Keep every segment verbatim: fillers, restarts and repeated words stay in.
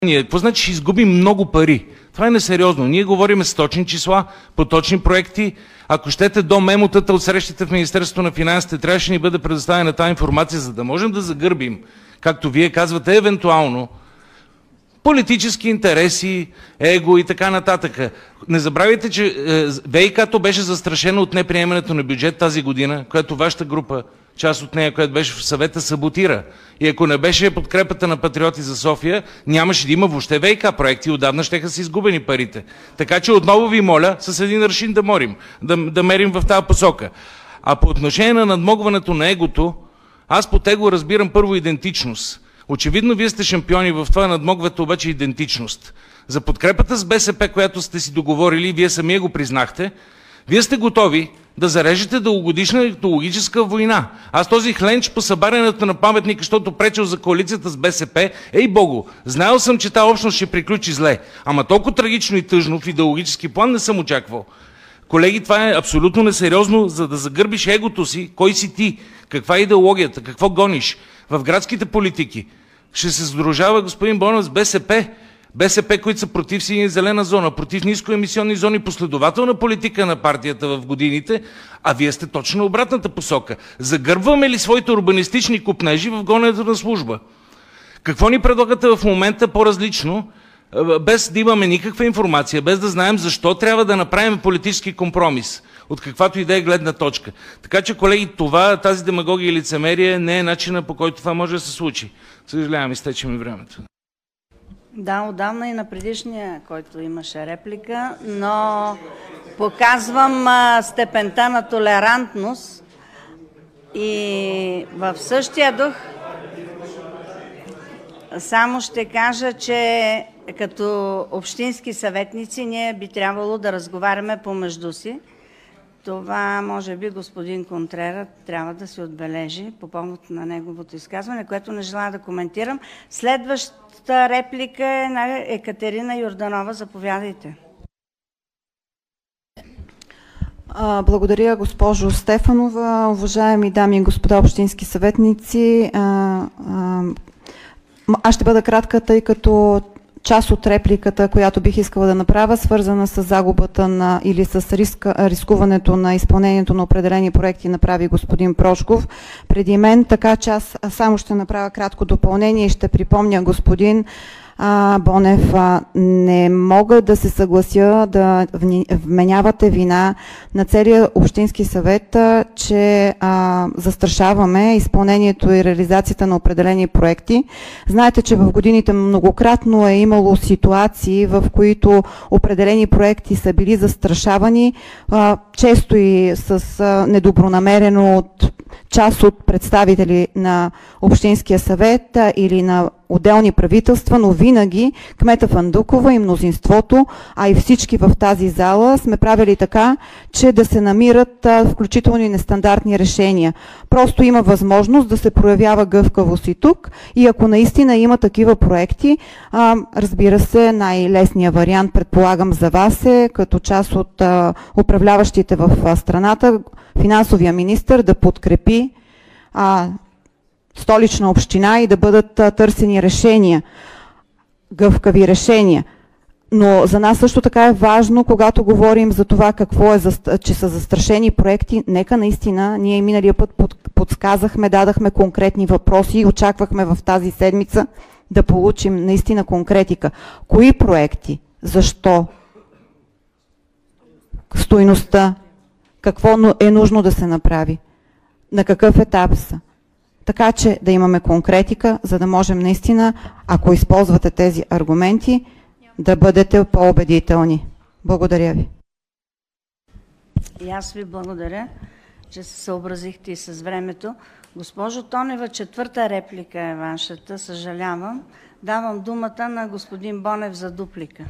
Какво значи ще изгубим много пари? Това е несериозно. Ние говорим с точни числа, по точни проекти. Ако щете до мемотата от срещите в Министерството на финансите, трябваше ни бъде предоставена тази информация, за да можем да загърбим, както вие казвате, евентуално политически интереси, его и така нататък. Не забравяйте, че ВиК-то беше застрашено от неприемането на бюджет тази година, която вашата група, част от нея, която беше в съвета, саботира. И ако не беше подкрепата на Патриоти за София, нямаше да има въобще ВиК проекти и отдавна щеха са изгубени парите. Така че отново ви моля с един аршин да морим, да, да мерим в тази посока. А по отношение на надмогването на егото, аз по его разбирам първо идентичност. Очевидно вие сте шампиони в това, надмогвате обаче идентичност. За подкрепата с БСП, която сте си договорили, вие самия го признахте, вие сте готови да зарежете дългогодишна идеологическа война. Аз този хленч по събарянето на паметника, защото пречил за коалицията с БСП, ей богу, знаел съм, че тази общност ще приключи зле. Ама толкова трагично и тъжно в идеологически план не съм очаквал. Колеги, това е абсолютно несериозно, за да загърбиш егото си. Кой си ти? Каква е идеологията? Какво гониш? В градските политики ще се сдружава господин Бонев с БСП. БСП, които са против синя и зелена зона, против нискоемисионни зони, последователна политика на партията в годините, а вие сте точно на обратната посока. Загърбваме ли своите урбанистични купнежи в гоненето на служба? Какво ни предлагате в момента по-различно, без да имаме никаква информация, без да знаем защо трябва да направим политически компромис, от каквато и да е гледна точка. Така че, колеги, това, тази демагогия и лицемерие не е начина, по който това може да се случи. Съжалявам, изтече ми времето. Да, отдавна и на предишния, който имаше реплика, но показвам а, степента на толерантност и в същия дух само ще кажа, че като общински съветници ние би трябвало да разговаряме помежду си. Това, може би, господин Контрера трябва да се отбележи по повод на неговото изказване, което не желая да коментирам. Следващата реплика е на Екатерина Йорданова. Заповядайте. Благодаря, госпожо Стефанова. Уважаеми дами и господа общински съветници, аз ще бъда кратка, тъй като част от репликата, която бих искала да направя, свързана с загубата на или с риска, рискуването на изпълнението на определени проекти, направи господин Прошков преди мен, така че аз само ще направя кратко допълнение и ще припомня господин А, Бонев, а, не мога да се съглася да вменявате вина на целия общински съвет, а, че а, застрашаваме изпълнението и реализацията на определени проекти. Знаете, че в годините многократно е имало ситуации, в които определени проекти са били застрашавани, а, често и с а, недобронамерено от част от представители на Общинския съвет а, или на отделни правителства, но винаги кмета Фандукова и мнозинството, а и всички в тази зала сме правили така, че да се намират а, включително и нестандартни решения. Просто има възможност да се проявява гъвкавост и тук и ако наистина има такива проекти, а, разбира се, най-лесният вариант, предполагам за вас е, като част от а, управляващите в а, страната, финансовия министър да подкрепи а, Столична община и да бъдат а, търсени решения, гъвкави решения. Но за нас също така е важно, когато говорим за това какво е, че са застрашени проекти, нека наистина, ние и миналия път под, подсказахме, дадахме конкретни въпроси и очаквахме в тази седмица да получим наистина конкретика. Кои проекти? Защо? Стойността? Какво е нужно да се направи? На какъв етап са? Така че да имаме конкретика, за да можем наистина, ако използвате тези аргументи, да бъдете по-убедителни. Благодаря ви. И аз ви благодаря, че се съобразихте и с времето. Госпожо Тонева, четвърта реплика е вашата, съжалявам. Давам думата на господин Бонев за дуплика.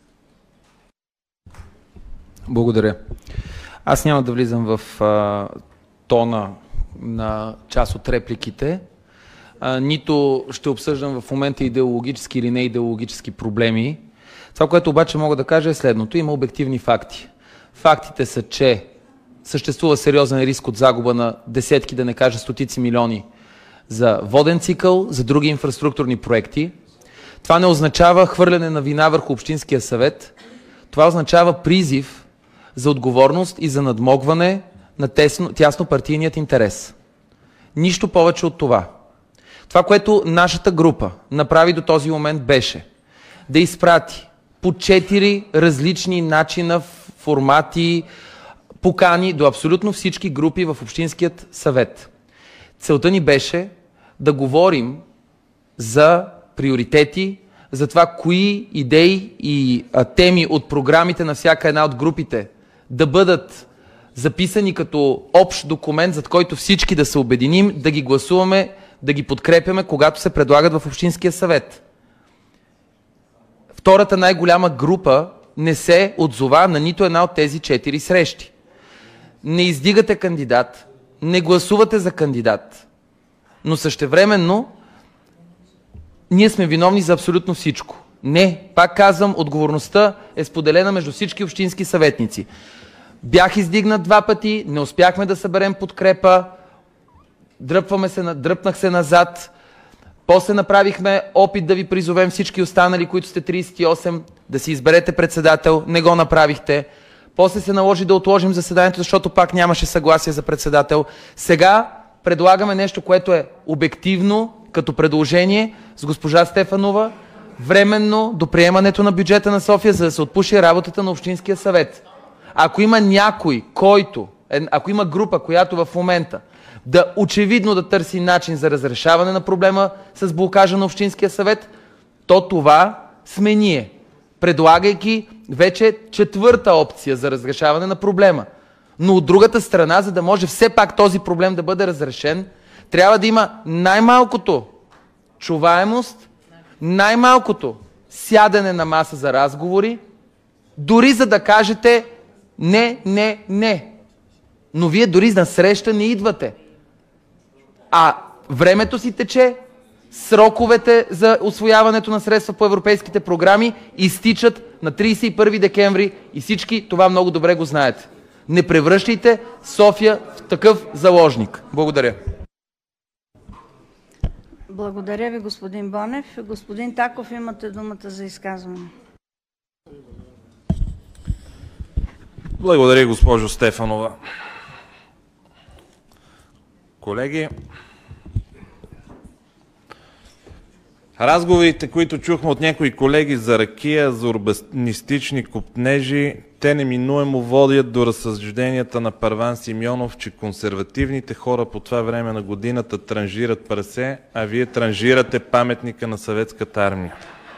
Благодаря. Аз няма да влизам в а, тона на част от репликите, а, нито ще обсъждам в момента идеологически или не идеологически проблеми. Това, което обаче мога да кажа е следното. Има обективни факти. Фактите са, че съществува сериозен риск от загуба на десетки, да не кажа стотици милиони за воден цикъл, за други инфраструктурни проекти. Това не означава хвърляне на вина върху Общинския съвет. Това означава призив за отговорност и за надмогване на тесно, тясно партийният интерес. Нищо повече от това. Това, което нашата група направи до този момент, беше да изпрати по четири различни начина, формати, покани до абсолютно всички групи в Общинският съвет. Целта ни беше да говорим за приоритети, за това кои идеи и а, теми от програмите на всяка една от групите да бъдат записани като общ документ, за който всички да се обединим, да ги гласуваме, да ги подкрепяме, когато се предлагат в Общинския съвет. Втората най-голяма група не се отзова на нито една от тези четири срещи. Не издигате кандидат, не гласувате за кандидат, но същевременно ние сме виновни за абсолютно всичко. Не, пак казвам, отговорността е споделена между всички общински съветници. Бях издигнат два пъти, не успяхме да съберем подкрепа, дръпваме се, дръпнах се назад, после направихме опит да ви призовем всички останали, които сте тридесет и осем, да си изберете председател, не го направихте. После се наложи да отложим заседанието, защото пак нямаше съгласие за председател. Сега предлагаме нещо, което е обективно, като предложение с госпожа Стефанова, временно до приемането на бюджета на София, за да се отпуши работата на Общинския съвет. Ако има някой, който, ако има група, която в момента да очевидно да търси начин за разрешаване на проблема с блокажа на Общинския съвет, то това сме ние, предлагайки вече четвърта опция за разрешаване на проблема. Но от другата страна, за да може все пак този проблем да бъде разрешен, трябва да има най-малкото чуваемост, най-малкото сядане на маса за разговори, дори за да кажете не, не, не. Но вие дори на среща не идвате. А времето си тече, сроковете за усвояването на средства по европейските програми изтичат на тридесет и първи декември и всички това много добре го знаете. Не превръщайте София в такъв заложник. Благодаря. Благодаря ви, господин Бонев. Господин Таков, имате думата за изказване. Благодаря, госпожо Стефанова. Колеги, разговорите, които чухме от някои колеги за ракия, за урбанистични копнежи, те неминуемо водят до разсъжденията на Първан Симеонов, че консервативните хора по това време на годината транжират прасе, а вие транжирате паметника на Съветската армия.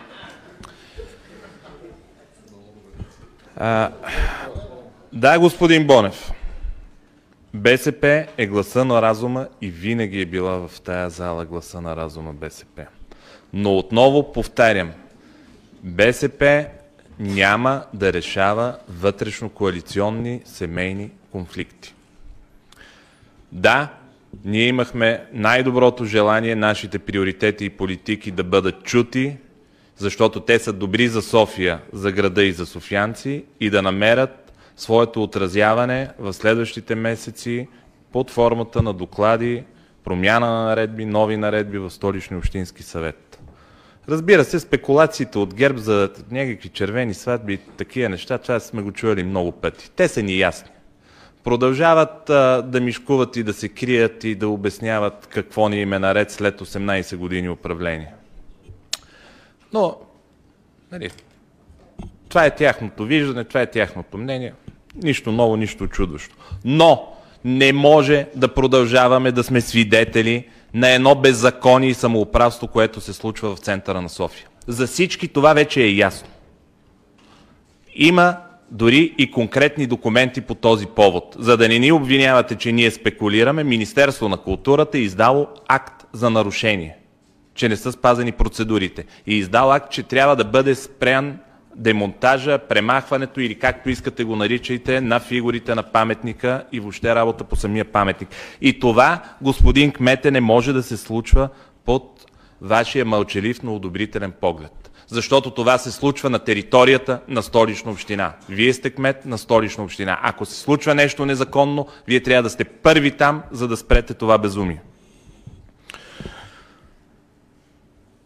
А, да, господин Бонев, БСП е гласа на разума и винаги е била в тая зала гласа на разума БСП. Но отново повтарям, БСП няма да решава вътрешно-коалиционни семейни конфликти. Да, ние имахме най-доброто желание нашите приоритети и политики да бъдат чути, защото те са добри за София, за града и за софиянци и да намерят своето отразяване в следващите месеци под формата на доклади, промяна на наредби, нови наредби в Столичния общински съвет. Разбира се, спекулациите от ГЕРБ за някакви червени сватби и такива неща, това сме го чували много пъти. Те са ни ясни. Продължават а, да мишкуват и да се крият и да обясняват какво ни им е наред след осемнайсет години управление. Но, нали, това е тяхното виждане, това е тяхното мнение. Нищо ново, нищо чудощо. Но не може да продължаваме да сме свидетели на едно беззаконие и самоуправство, което се случва в центъра на София. За всички това вече е ясно. Има дори и конкретни документи по този повод. За да не ни обвинявате, че ние спекулираме, Министерство на културата е издало акт за нарушение, че не са спазени процедурите. И издал акт, че трябва да бъде спрян демонтажа, премахването или както искате го наричайте на фигурите на паметника и въобще работа по самия паметник. И това, господин кмете, не може да се случва под вашия мълчалив, но одобрителен поглед. Защото това се случва на територията на Столична община. Вие сте кмет на Столична община. Ако се случва нещо незаконно, вие трябва да сте първи там, за да спрете това безумие.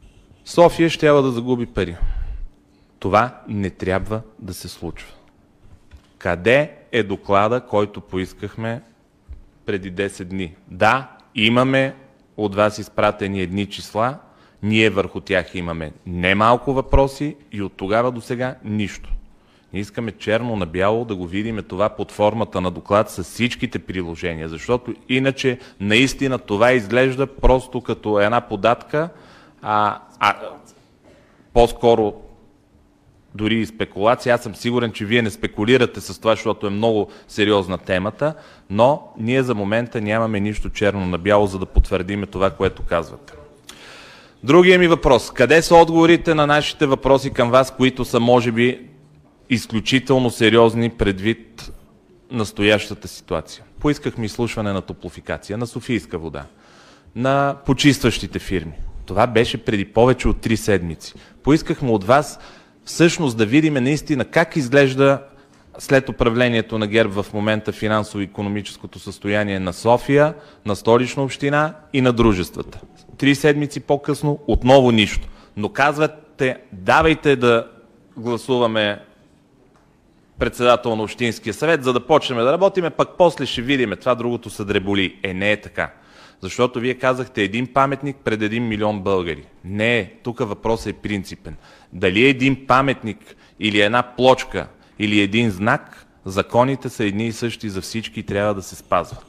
София ще трябва да загуби пари. Това не трябва да се случва. Къде е доклада, който поискахме преди десет дни? Да, имаме от вас изпратени едни числа, ние върху тях имаме немалко въпроси и от тогава до сега нищо. Ние искаме черно на бяло да го видим това под формата на доклад с всичките приложения, защото иначе наистина това изглежда просто като една податка, а, а по-скоро дори и спекулация. Аз съм сигурен, че вие не спекулирате с това, защото е много сериозна темата, но ние за момента нямаме нищо черно на бяло, за да потвърдиме това, което казвате. Другия ми въпрос. Къде са отговорите на нашите въпроси към вас, които са, може би, изключително сериозни предвид настоящата ситуация? Поискахме изслушване на Топлофикация, на Софийска вода, на почистващите фирми. Това беше преди повече от три седмици. Поискахме от вас всъщност да видим наистина как изглежда след управлението на ГЕРБ в момента финансово-икономическото състояние на София, на Столична община и на дружествата. Три седмици по-късно отново нищо. Но казвате, давайте да гласуваме председател на Общинския съвет, за да почнем да работиме, пък после ще видим. Това другото се дреболи. Е, не е така. Защото вие казахте един паметник пред един милион българи. Не е. Тук въпросът е принципен. Дали един паметник или една плочка или един знак, законите са едни и същи за всички и трябва да се спазват.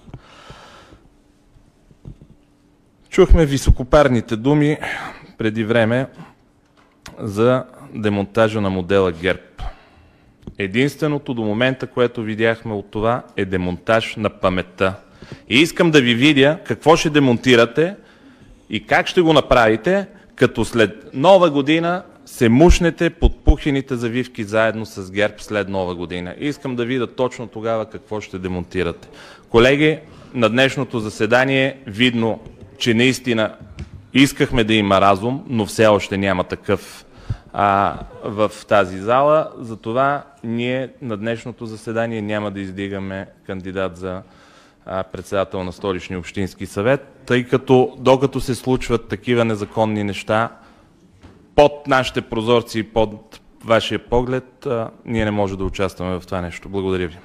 Чухме високопарните думи преди време за демонтажа на модела ГЕРБ. Единственото до момента, което видяхме от това, е демонтаж на паметта. И искам да ви видя какво ще демонтирате и как ще го направите, като след Нова година се мушнете под пухените завивки заедно с ГЕРБ след Нова година. И искам да видя точно тогава какво ще демонтирате. Колеги, на днешното заседание видно, че наистина искахме да има разум, но все още няма такъв а, в тази зала. Затова ние на днешното заседание няма да издигаме кандидат за а, председател на Столичния общински съвет, тъй като докато се случват такива незаконни неща, под нашите прозорци и под вашия поглед, а, ние не можем да участваме в това нещо. Благодаря ви.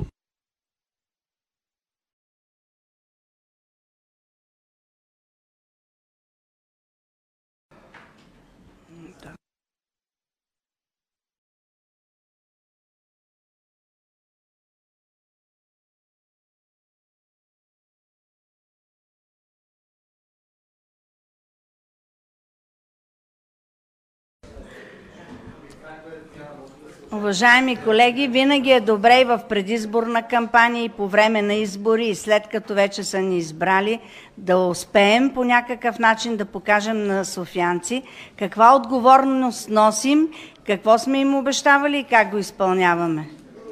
Уважаеми колеги, винаги е добре и в предизборна кампания, и по време на избори, и след като вече са ни избрали, да успеем по някакъв начин да покажем на софиянци каква отговорност носим, какво сме им обещавали и как го изпълняваме.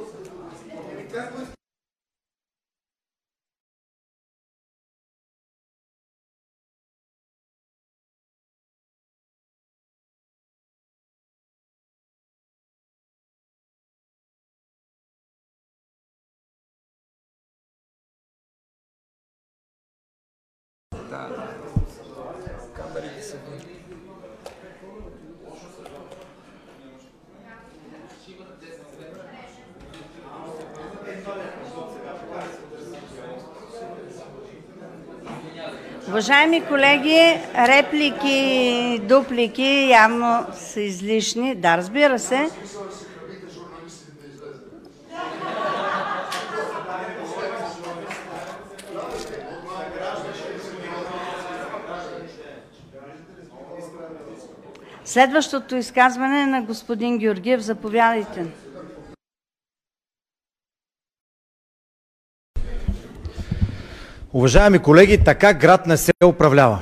Уважаеми колеги, реплики, дуплики явно са излишни. Да, разбира се. Следващото изказване е на господин Георгиев. Заповядайте. Уважаеми колеги, така град не се управлява.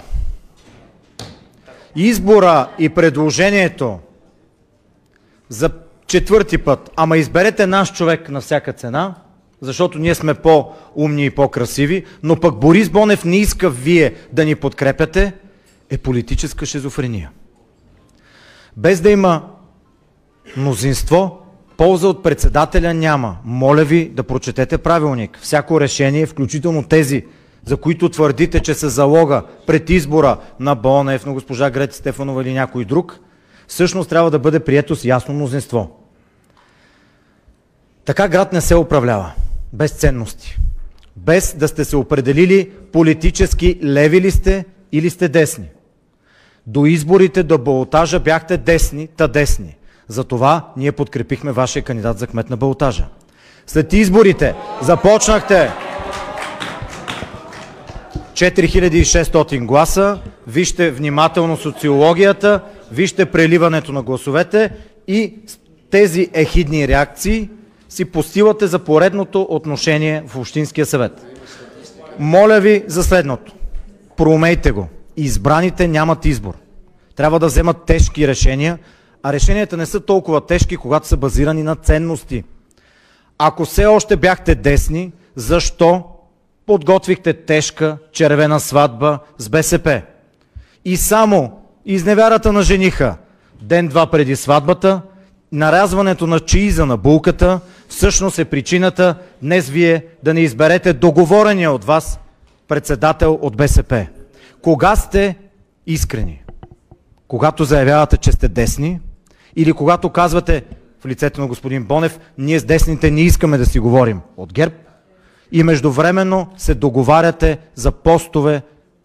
Избора и предложението за четвърти път, ама изберете наш човек на всяка цена, защото ние сме по-умни и по-красиви, но пък Борис Бонев не иска вие да ни подкрепяте, е политическа шизофрения. Без да има мнозинство, полза от председателя няма. Моля ви да прочетете правилник. Всяко решение, включително тези за които твърдите, че са залога пред избора на Бонев, на госпожа Грети Стефанова или някой друг, всъщност трябва да бъде прието с ясно мнозинство. Така град не се управлява. Без ценности. Без да сте се определили политически леви ли сте или сте десни. До изборите, до балотажа бяхте десни, та десни. Затова ние подкрепихме вашия кандидат за кмет на балотажа. След изборите започнахте четири хиляди и шестстотин гласа, вижте внимателно социологията, вижте преливането на гласовете и тези ехидни реакции си постилате за поредното отношение в Общинския съвет. Моля ви за следното. Проумейте го. Избраните нямат избор. Трябва да вземат тежки решения, а решенията не са толкова тежки, когато са базирани на ценности. Ако все още бяхте десни, защо подготвихте тежка червена сватба с БСП? И само изневярата на жениха ден-два преди сватбата, нарязването на чииза на булката, всъщност е причината днес вие да не изберете договорения от вас председател от БСП. Кога сте искрени? Когато заявявате, че сте десни, или когато казвате в лицето на господин Бонев, ние с десните не искаме да си говорим от ГЕРБ, и междувременно се договаряте за постове,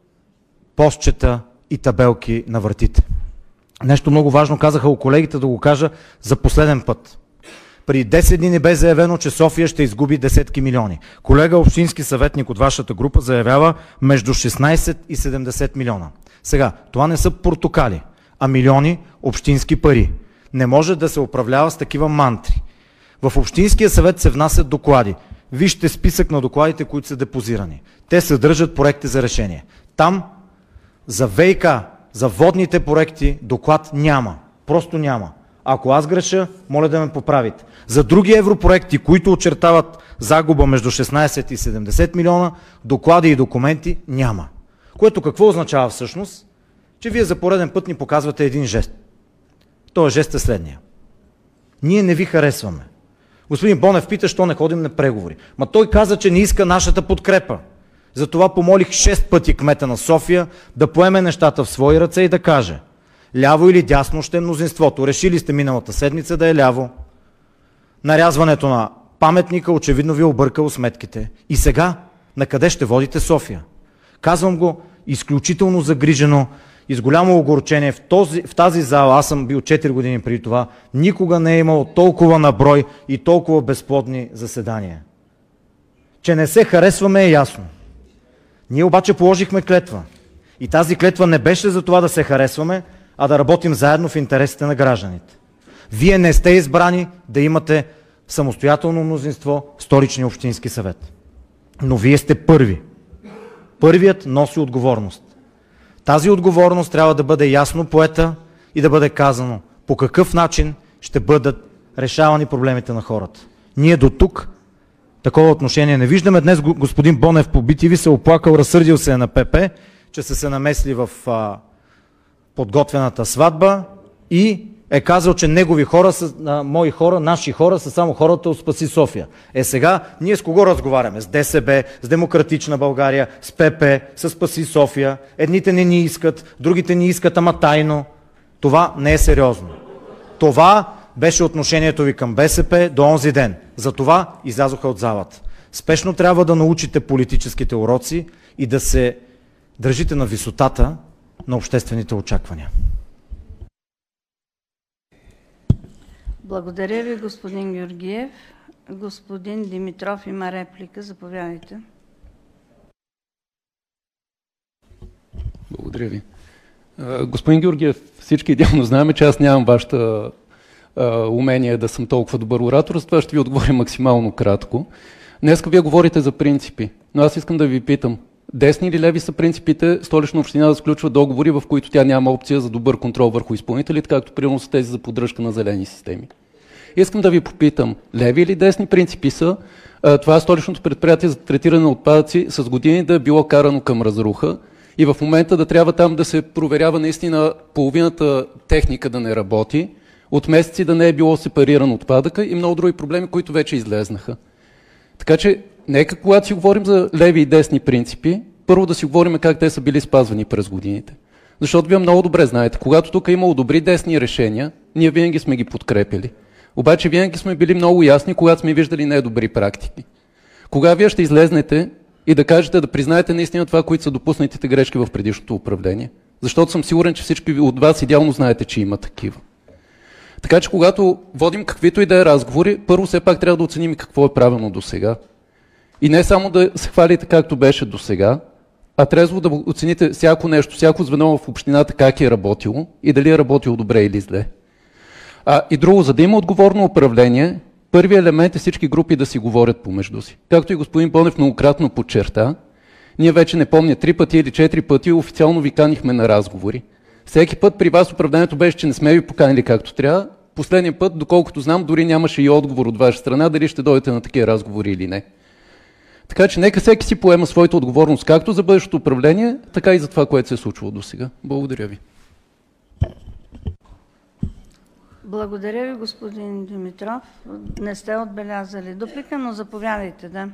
постчета и табелки на вратите. Нещо много важно казаха у колегите, да го кажа за последен път. При десет дни не бе заявено, че София ще изгуби десетки милиони. Колега общински съветник от вашата група заявява между шестнайсет и седемдесет милиона. Сега, това не са портокали, а милиони общински пари. Не може да се управлява с такива мантри. В Общинския съвет се внасят доклади. Вижте списък на докладите, които са депозирани. Те съдържат проекти за решение. Там за ВиК, за водните проекти доклад няма. Просто няма. Ако аз греша, моля да ме поправите. За други европроекти, които очертават загуба между шестнайсет и седемдесет милиона, доклади и документи няма. Което какво означава всъщност? Че вие за пореден път ни показвате един жест. Този жест е следния. Ние не ви харесваме. Господин Бонев пита, що не ходим на преговори. Ма той каза, че не иска нашата подкрепа. Затова помолих шест пъти кмета на София да поеме нещата в свои ръце и да каже: ляво или дясно ще е мнозинството. Решили сте миналата седмица да е ляво. Нарязването на паметника очевидно ви е объркало сметките. И сега, на къде ще водите София? Казвам го изключително загрижено и с голямо огорчение. В, този, в тази зала, аз съм бил четири години преди това, никога не е имало толкова наброй и толкова безплодни заседания. Че не се харесваме е ясно. Ние обаче положихме клетва. И тази клетва не беше за това да се харесваме, а да работим заедно в интересите на гражданите. Вие не сте избрани да имате самостоятелно мнозинство в Столичния общински съвет. Но вие сте първи. Първият носи отговорност. Тази отговорност трябва да бъде ясно поета и да бъде казано по какъв начин ще бъдат решавани проблемите на хората. Ние до тук такова отношение не виждаме. Днес господин Бонев по би ти ви се оплакал, разсърдил се на ПП, че са се намесли в а, подготвената сватба и е казал, че негови хора са, а, мои хора, наши хора са само хората от Спаси София. Е сега ние с кого разговаряме? С ДСБ, с Демократична България, с ПП, с Спаси София. Едните не ни искат, другите ни искат, ама тайно. Това не е сериозно. Това беше отношението ви към БСП до онзи ден. Затова излязоха от залата. Спешно трябва да научите политическите уроци и да се държите на висотата на обществените очаквания. Благодаря ви, господин Георгиев. Господин Димитров има реплика. Заповядайте. Благодаря ви. Господин Георгиев, всички идеално знаем, че аз нямам вашата умение да съм толкова добър оратор, с това ще ви отговоря максимално кратко. Днеска вие говорите за принципи, но аз искам да ви питам, десни или леви са принципите Столична община да сключва договори, в които тя няма опция за добър контрол върху изпълнителите, както примерно са тези за поддръжка на зелени системи? Искам да ви попитам, леви или десни принципи са това Столичното предприятие за третиране на отпадъци с години да е било карано към разруха и в момента да трябва там да се проверява наистина половината техника да не работи, от месеци да не е било сепариран отпадъка и много други проблеми, които вече излезнаха. Така че, нека когато си говорим за леви и десни принципи, Първо да си говорим как те са били спазвани през годините. Защото вие много добре знаете, когато тук е имало добри десни решения, ние винаги сме ги подкрепили. Обаче винаги сме били много ясни, когато сме виждали недобри практики. Кога вие ще излезнете и да кажете, да признаете наистина това, които са допуснатите грешки в предишното управление? Защото съм сигурен, че всички от вас идеално знаете, че има такива. Така че когато водим каквито и да е разговори, първо все пак трябва да оценим и какво е правилно до сега. И не само да се хвалите както беше до сега, а трезво да оцените всяко нещо, всяко звено в общината как е работило и дали е работило добре или зле. А, и друго, за да има отговорно управление, първият елемент е всички групи да си говорят помежду си. Както и господин Бонев многократно подчерта, ние вече не помня три пъти или четири пъти официално ви канихме на разговори. Всеки път при вас управлението беше, че не сме ви поканили както трябва. Последния път, доколкото знам, дори нямаше и отговор от ваша страна дали ще дойдете на такива разговори или не. Така че нека всеки си поема своята отговорност както за бъдещото управление, така и за това, което се е случило до сега. Благодаря ви. Благодаря ви, господин Димитров. Не сте отбелязали дуплика, но заповядайте, да.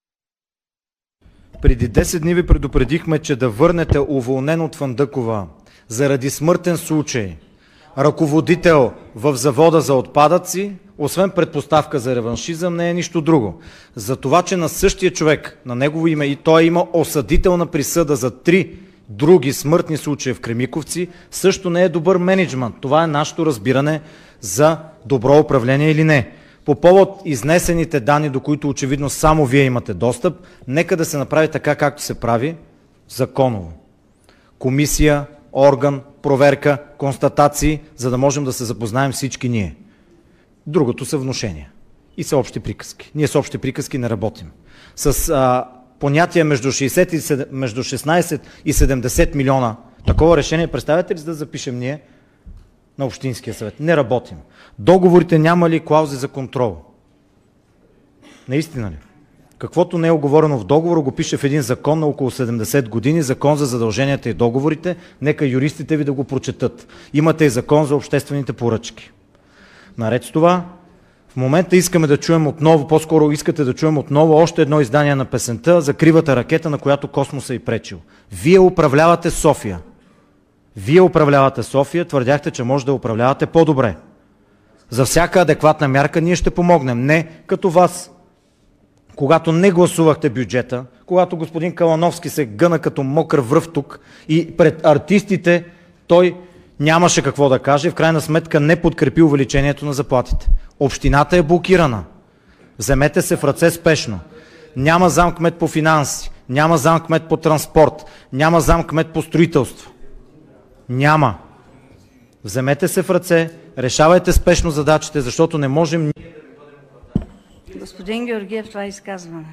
Преди десет дни ви предупредихме, че да върнете уволнен от Фандъкова заради смъртен случай ръководител в завода за отпадъци, освен предпоставка за реваншизъм, не е нищо друго. За това, че на същия човек, на негово име, и той има осъдителна присъда за три други смъртни случаи в Кремиковци, също не е добър мениджмънт. Това е нашето разбиране за добро управление или не. По повод изнесените данни, до които очевидно само вие имате достъп, нека да се направи така, както се прави законово. Комисия, орган, проверка, констатации, за да можем да се запознаем всички ние. Другото са внушения и са общи приказки. Ние с общи приказки не работим. С а, понятие между, шейсет и седем, между шестнайсет и седемдесет милиона, такова решение представяте ли, за да запишем ние на Общинския съвет? Не работим. Договорите няма ли клаузи за контрол? Наистина ли? Каквото не е оговорено в договора, го пише в един закон на около седемдесет години, закон за задълженията и договорите. Нека юристите ви да го прочетат. Имате и закон за обществените поръчки. Наред с това, в момента искаме да чуем отново, по-скоро искате да чуем отново още едно издание на песента за кривата ракета, на която космоса е пречил. Вие управлявате София. Вие управлявате София, твърдяхте, че може да управлявате по-добре. За всяка адекватна мярка ние ще помогнем. Не като вас, когато не гласувахте бюджета, когато господин Калановски се гъна като мокър връв тук и пред артистите той нямаше какво да каже, в крайна сметка не подкрепи увеличението на заплатите. Общината е блокирана. Вземете се в ръце спешно. Няма замкмет по финанси, няма замкмет по транспорт, няма замкмет по строителство. Няма. Вземете се в ръце, решавайте спешно задачите, защото не можем... Господин Георгиев, това е изказване.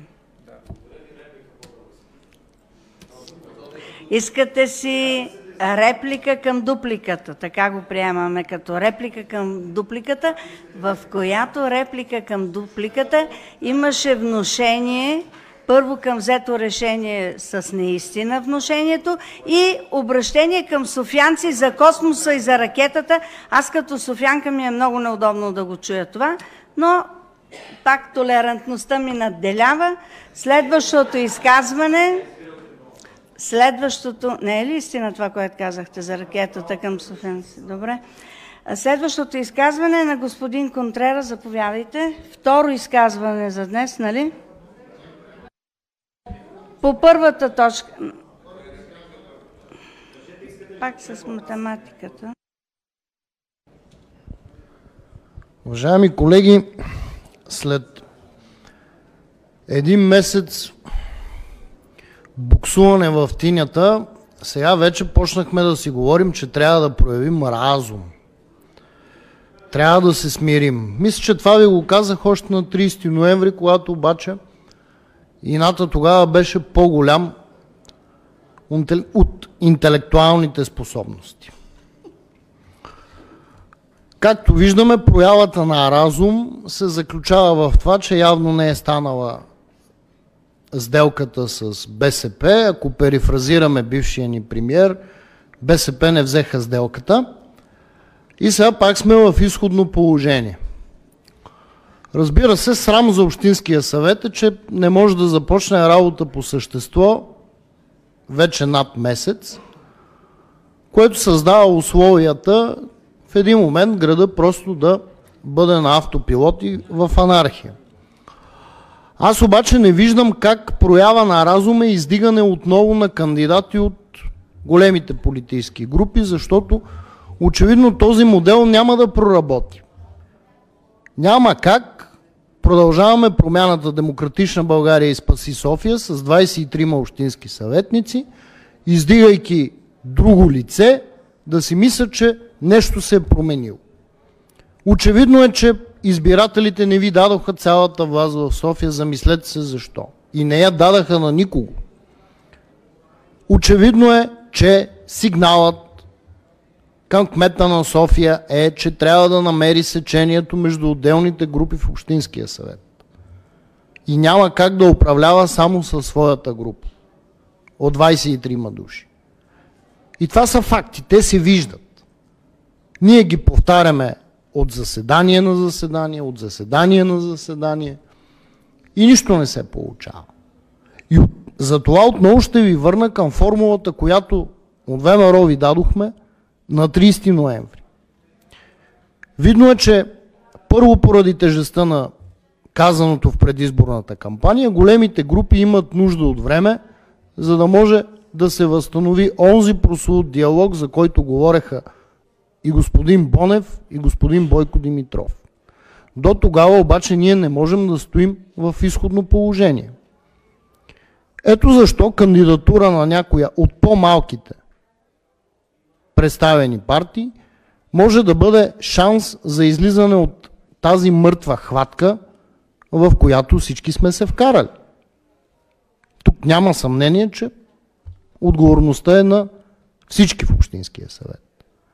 Искате си реплика към дупликата, така го приемаме като реплика към дупликата, в която реплика към дупликата имаше внушение, първо към взето решение с неистина внушението и обращение към софиянци за космоса и за ракетата. Аз като софиянка ми е много неудобно да го чуя това, но пак толерантността ми надделява. Следващото изказване... Следващото... Не е ли истина това, което казахте за ракетата към софиянци? Добре. Следващото изказване е на господин Контрера. Заповядайте. Второ изказване за днес, нали? По първата точка. Пак с математиката. Уважаеми колеги, след един месец буксуване в тинята, сега вече почнахме да си говорим, че трябва да проявим разум. Трябва да се смирим. Мисля, че това ви го казах още на трийсети ноември, когато обаче ината тогава беше по-голям от интелектуалните способности. Както виждаме, проявата на разум се заключава в това, че явно не е станала сделката с БСП. Ако перифразираме бившия ни премиер, БСП не взеха сделката и сега пак сме в изходно положение. Разбира се, срам за Общинския съвет е, че не може да започне работа по същество вече над месец, което създава условията в един момент града просто да бъде на автопилот и в анархия. Аз обаче не виждам как проява на разум е издигане отново на кандидати от големите политически групи, защото очевидно този модел няма да проработи. Няма как. Продължаваме Промяната, Демократична България и Спаси София с двадесет и трима общински съветници, издигайки друго лице, да си мислят, че нещо се е променило. Очевидно е, че избирателите не ви дадоха цялата власт в София, замислете се защо. И не я дадаха на никого. Очевидно е, че сигналът към кмета на София е, че трябва да намери сечението между отделните групи в Общинския съвет. И няма как да управлява само със своята група от двадесет и трима души. И това са факти, те се виждат. Ние ги повтаряме от заседание на заседание, от заседание на заседание и нищо не се получава. И от, затова отново ще ви върна към формулата, която от ВМРО ви дадохме на тридесети ноември. Видно е, че първо поради тежестта на казаното в предизборната кампания, големите групи имат нужда от време, за да може да се възстанови онзи прословут диалог, за който говореха и господин Бонев, и господин Бойко Димитров. До тогава обаче ние не можем да стоим в изходно положение. Ето защо кандидатура на някоя от по-малките представени партии може да бъде шанс за излизане от тази мъртва хватка, в която всички сме се вкарали. Тук няма съмнение, че отговорността е на всички в Общинския съвет.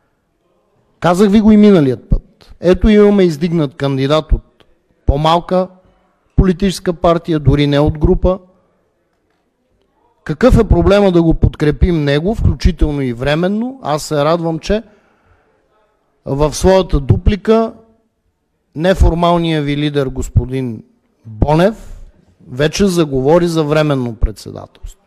Казах ви го и миналият път. Ето имаме издигнат кандидат от по-малка политическа партия, дори не от група. Какъв е проблема да го подкрепим него, включително и временно? Аз се радвам, че в своята дуплика неформалният ви лидер господин Бонев вече заговори за временно председателство.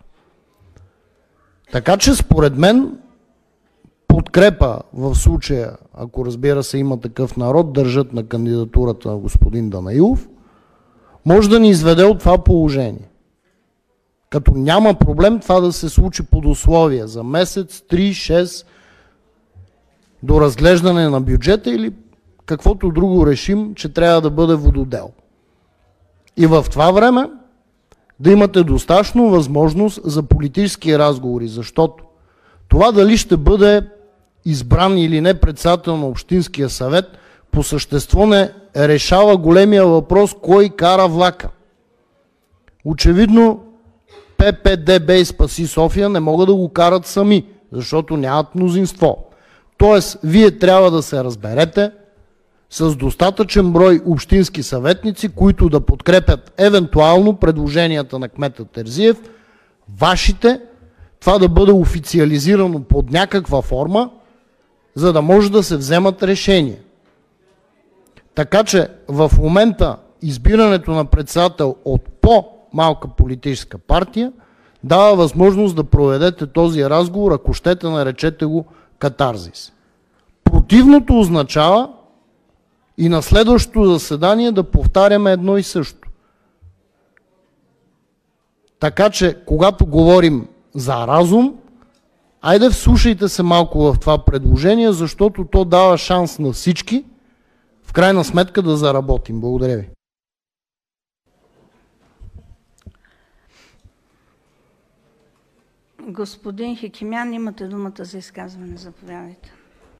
Така че според мен подкрепа в случая, ако разбира се има такъв народ, държат на кандидатурата на господин Данаилов, може да ни изведе от това положение. Като няма проблем това да се случи под условия за месец, три, шест, до разглеждане на бюджета или каквото друго решим, че трябва да бъде вододел. И в това време да имате достатъчно възможност за политически разговори, защото това дали ще бъде избран или не председател на Общинския съвет, по същество не решава големия въпрос кой кара влака. Очевидно П П Д Б и Спаси София не могат да го карат сами, защото нямат мнозинство. Тоест, вие трябва да се разберете с достатъчен брой общински съветници, които да подкрепят евентуално предложенията на кмета Терзиев, вашите, това да бъде официализирано под някаква форма, за да може да се вземат решения. Така че в момента избирането на председател от по-малка политическа партия дава възможност да проведете този разговор, ако щете наречете го катарзис. Противното означава и на следващото заседание да повтаряме едно и също. Така че, когато говорим за разум, айде вслушайте се малко в това предложение, защото то дава шанс на всички в крайна сметка да заработим. Благодаря ви. Господин Хикимян, имате думата за изказване. Заповядайте.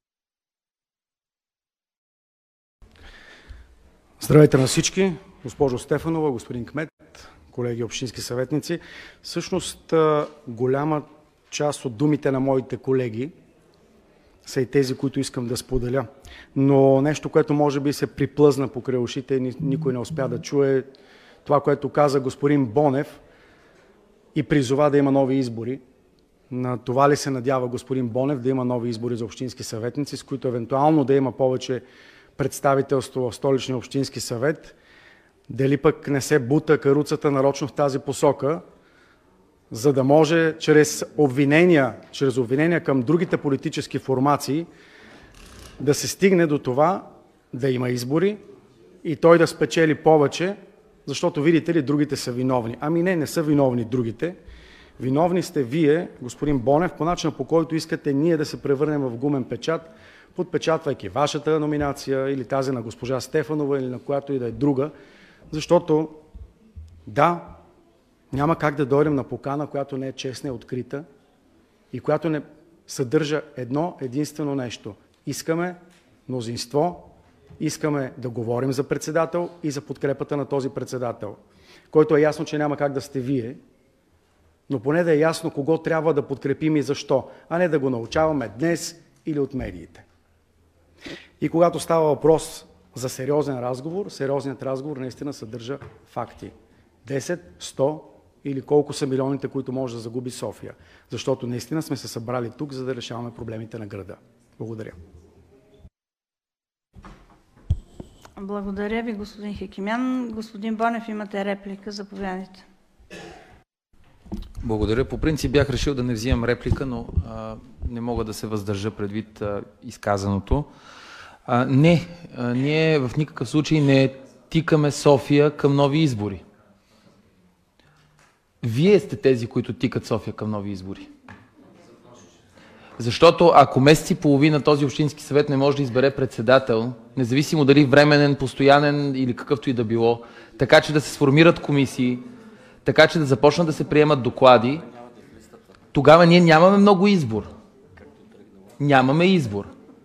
Здравейте на всички, госпожо Стефанова, господин кмет, колеги общински съветници. Всъщност голяма част от думите на моите колеги са и тези, които искам да споделя. Но нещо, което може би се приплъзна покрай ушите и никой не успя да чуе, това, което каза господин Бонев и призова да има нови избори. На това ли се надява господин Бонев, да има нови избори за общински съветници, с които евентуално да има повече представителство в Столичния общински съвет, дали пък не се бута каруцата нарочно в тази посока, за да може чрез обвинения, чрез обвинения към другите политически формации да се стигне до това да има избори и той да спечели повече, защото, видите ли, другите са виновни. Ами не, не са виновни другите. Виновни сте вие, господин Бонев, по начина, по който искате ние да се превърнем в гумен печат, подпечатвайки вашата номинация или тази на госпожа Стефанова или на която и да е друга, защото да, няма как да дойдем на покана, която не е честна и открита и която не съдържа едно единствено нещо. Искаме мнозинство, искаме да говорим за председател и за подкрепата на този председател, който е ясно, че няма как да сте вие, но поне да е ясно кого трябва да подкрепим и защо, а не да го научаваме днес или от медиите. И когато става въпрос за сериозен разговор, сериозният разговор наистина съдържа факти. десет, сто или колко са милионите, които може да загуби София. Защото наистина сме се събрали тук, за да решаваме проблемите на града. Благодаря. Благодаря ви, господин Хекимян. Господин Бонев, имате реплика, заповядайте. Благодаря. По принцип бях решил да не взимам реплика, но а, не мога да се въздържа предвид а, изказаното. А, не, а, ние в никакъв случай не тикаме София към нови избори. Вие сте тези, които тикат София към нови избори. Защото ако месец и половина този общински съвет не може да избере председател, независимо дали временен, постоянен или какъвто и да било, така че да се сформират комисии, така че да започнат да се приемат доклади, тогава ние нямаме много избор. Нямаме избор.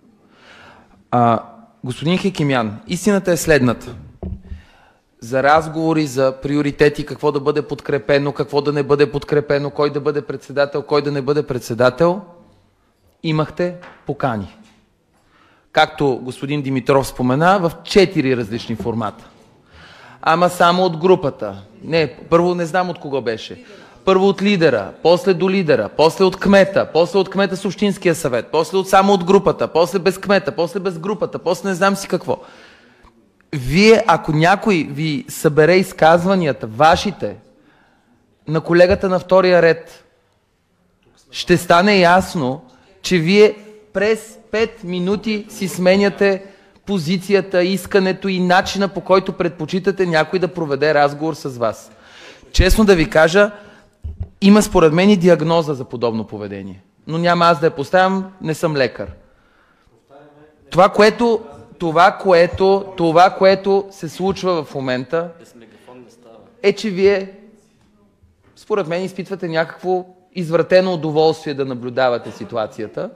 А, господин Хекимян, истината е следната. За разговори, за приоритети, какво да бъде подкрепено, какво да не бъде подкрепено, кой да бъде председател, кой да не бъде председател, имахте покани. Както господин Димитров спомена, в четири различни формата. Ама само от групата. Не, първо не знам от кого беше. Първо от лидера, после до лидера, после от кмета, после от кмета с общинския съвет, после от само от групата, после без кмета, после без групата, после не знам си какво. Вие, ако някой ви събере изказванията, вашите, на колегата на втория ред, ще стане ясно, че вие през пет минути си сменяте позицията, искането и начина, по който предпочитате някой да проведе разговор с вас. Честно да ви кажа, има според мен и диагноза за подобно поведение. Но няма аз да я поставям, не съм лекар. Това, което, това, което, това, което се случва в момента, е, че вие, според мен, изпитвате някакво извратено удоволствие да наблюдавате ситуацията.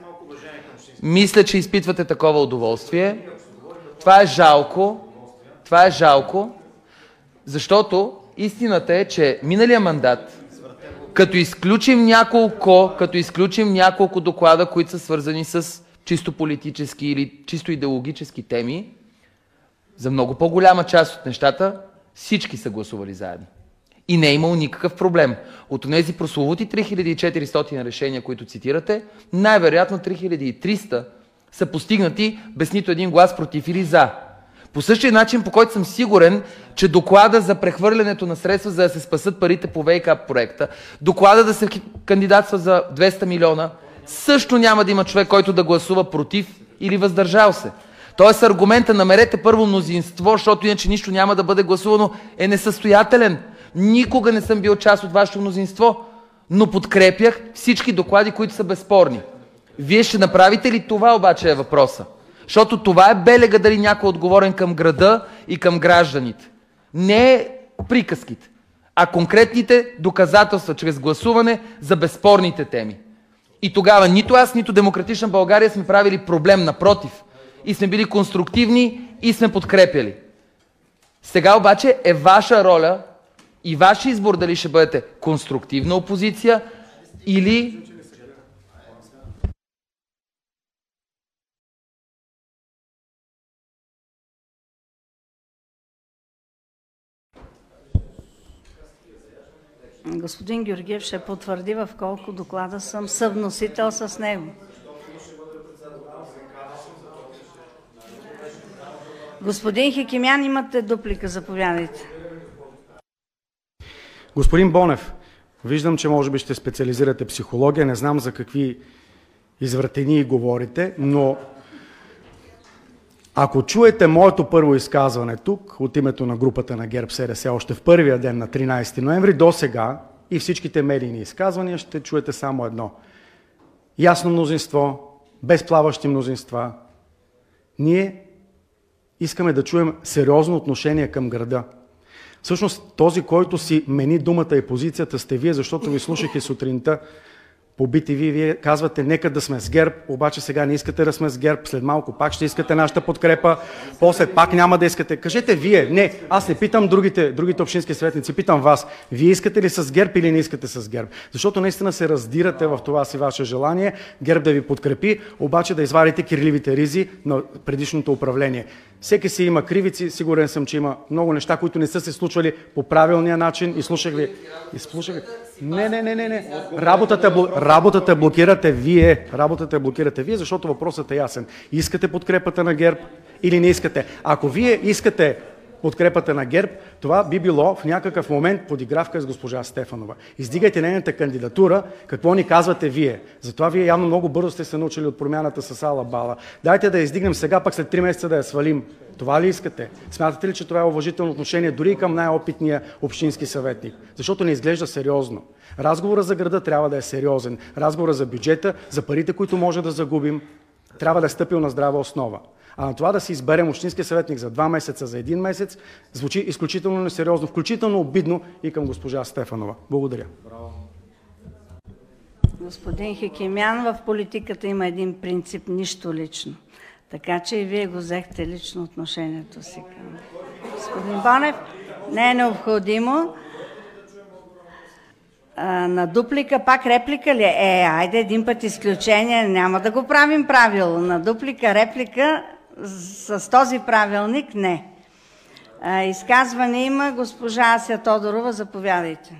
Мисля, че изпитвате такова удоволствие. Това е жалко. Това е жалко, защото истината е, че миналия мандат, като изключим няколко, като изключим няколко доклада, които са свързани с чисто политически или чисто идеологически теми, за много по-голяма част от нещата всички са гласували заедно. И не е имало никакъв проблем. От тези прословути три хиляди и четиристотин решения, които цитирате, най-вероятно три хиляди и триста са постигнати без нито един глас против или за. По същия начин, по който съм сигурен, че доклада за прехвърлянето на средства, за да се спасат парите по ВиК проекта, доклада да се кандидатства за двеста милиона, също няма да има човек, който да гласува против или въздържал се. Тоест аргумента намерете първо мнозинство, защото иначе нищо няма да бъде гласувано, е несъстоятелен. Никога не съм бил част от вашето мнозинство, но подкрепях всички доклади, които са безспорни. Вие ще направите ли това, обаче е въпроса? Защото това е белега дали някой е отговорен към града и към гражданите. Не е приказките, а конкретните доказателства чрез гласуване за безспорните теми. И тогава нито аз, нито Демократична България сме правили проблем, напротив. И сме били конструктивни и сме подкрепяли. Сега обаче е ваша роля и ваш избор дали ще бъдете конструктивна опозиция или Господин Георгиев ще потвърди в колко доклада съм съвносител с него. Господин Хекимян, имате дуплика, заповядайте. Господин Бонев, Виждам, че може би ще специализирате психология, не знам за какви извратени говорите, но ако чуете моето първо изказване тук, от името на групата на ГЕРБ-СДС, още в първия ден на тринайсети ноември, до сега и всичките медийни изказвания, ще чуете само едно. Ясно мнозинство, без плаващи мнозинства. Ние искаме да чуем сериозно отношение към града. Всъщност този, който си мени думата и позицията, сте вие, защото ви слушах и сутринта по би ти ви, вие казвате нека да сме с ГЕРБ, обаче сега не искате да сме с ГЕРБ, след малко пак ще искате нашата подкрепа, после пак няма да искате. Кажете вие, не, аз не питам другите, другите общински съветници, питам вас, вие искате ли с ГЕРБ или не искате с ГЕРБ? Защото наистина се раздирате в това си ваше желание, ГЕРБ да ви подкрепи, обаче да извадите кирливите ризи на предишното управление. Всеки си има кривици, сигурен съм, че има много неща, които не са се случвали по правилния начин. И слушах ви. И слушах ви. Не, не, не, не, не. Работата, бл... Работата блокирате вие. Работата блокирате вие, защото въпросът е ясен. Искате подкрепата на ГЕРБ или не искате? Ако вие искате подкрепата на ГЕРБ, това би било в някакъв момент подигравка с госпожа Стефанова. Издигайте нейната кандидатура, какво ни казвате вие. Затова вие явно много бързо сте се научили от промяната с Ала Бала. Дайте да я издигнем сега, пък след три месеца да я свалим. Това ли искате? Смятате ли, че това е уважително отношение дори и към най-опитния общински съветник? Защото не изглежда сериозно. Разговорът за града трябва да е сериозен. Разговорът за бюджета, за парите, които може да загубим, трябва да е стъпил на здрава основа. А на това да си изберем общинския съветник за два месеца, за един месец, звучи изключително несериозно, включително обидно и към госпожа Стефанова. Благодаря. Господин Хекимян, в политиката има един принцип – нищо лично. Така че и вие го взехте лично отношението си към господин Бонев. Не е необходимо. А, на дуплика пак реплика ли? Е, айде един път изключение, няма да го правим правило. На дуплика, реплика с този правилник не. А, изказване има госпожа Ася Тодорова, заповядайте.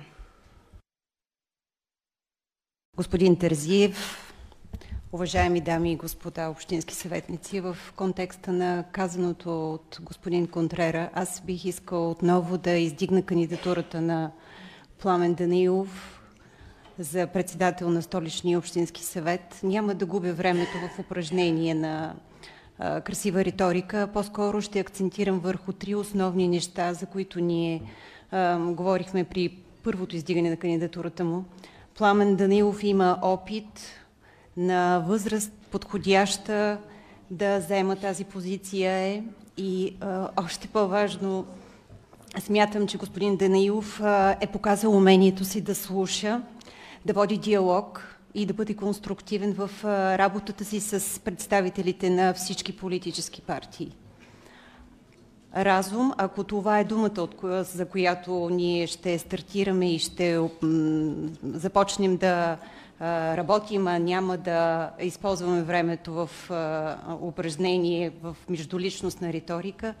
Господин Терзиев, уважаеми дами и господа общински съветници, в контекста на казаното от господин Контрера, аз бих искал отново да издигна кандидатурата на Пламен Данаилов за председател на Столичния общински съвет. Няма да губя времето в упражнение на а, красива риторика, по-скоро ще акцентирам върху три основни неща, за които ние а, говорихме при първото издигане на кандидатурата му. Пламен Данаилов има опит на възраст подходяща да заема тази позиция е и а, още по-важно смятам, че господин Данаилов а, е показал умението си да слуша, да води диалог и да бъде конструктивен в а, работата си с представителите на всички политически партии. Разум, ако това е думата, от коя, за която ние ще стартираме и ще започнем да работим, а няма да използваме времето в упражнение в междуличностна риторика,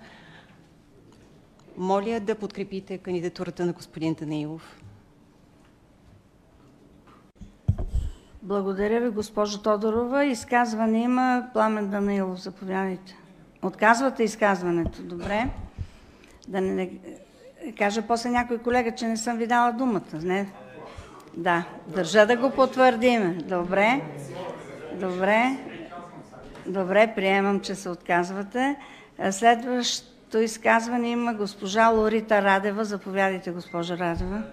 моля да подкрепите кандидатурата на господин Данаилов. Благодаря ви, госпожо Тодорова. Изказване има Пламен Данаилов. Заповядайте. Отказвате изказването. Добре. Да не, не кажа после някой колега, че не съм ви дала думата. Не? Да. Държа да го потвърдим. Добре. Добре. Добре, приемам, че се отказвате. Следващото изказване има госпожа Лорита Радева. Заповядайте, госпожа Радева.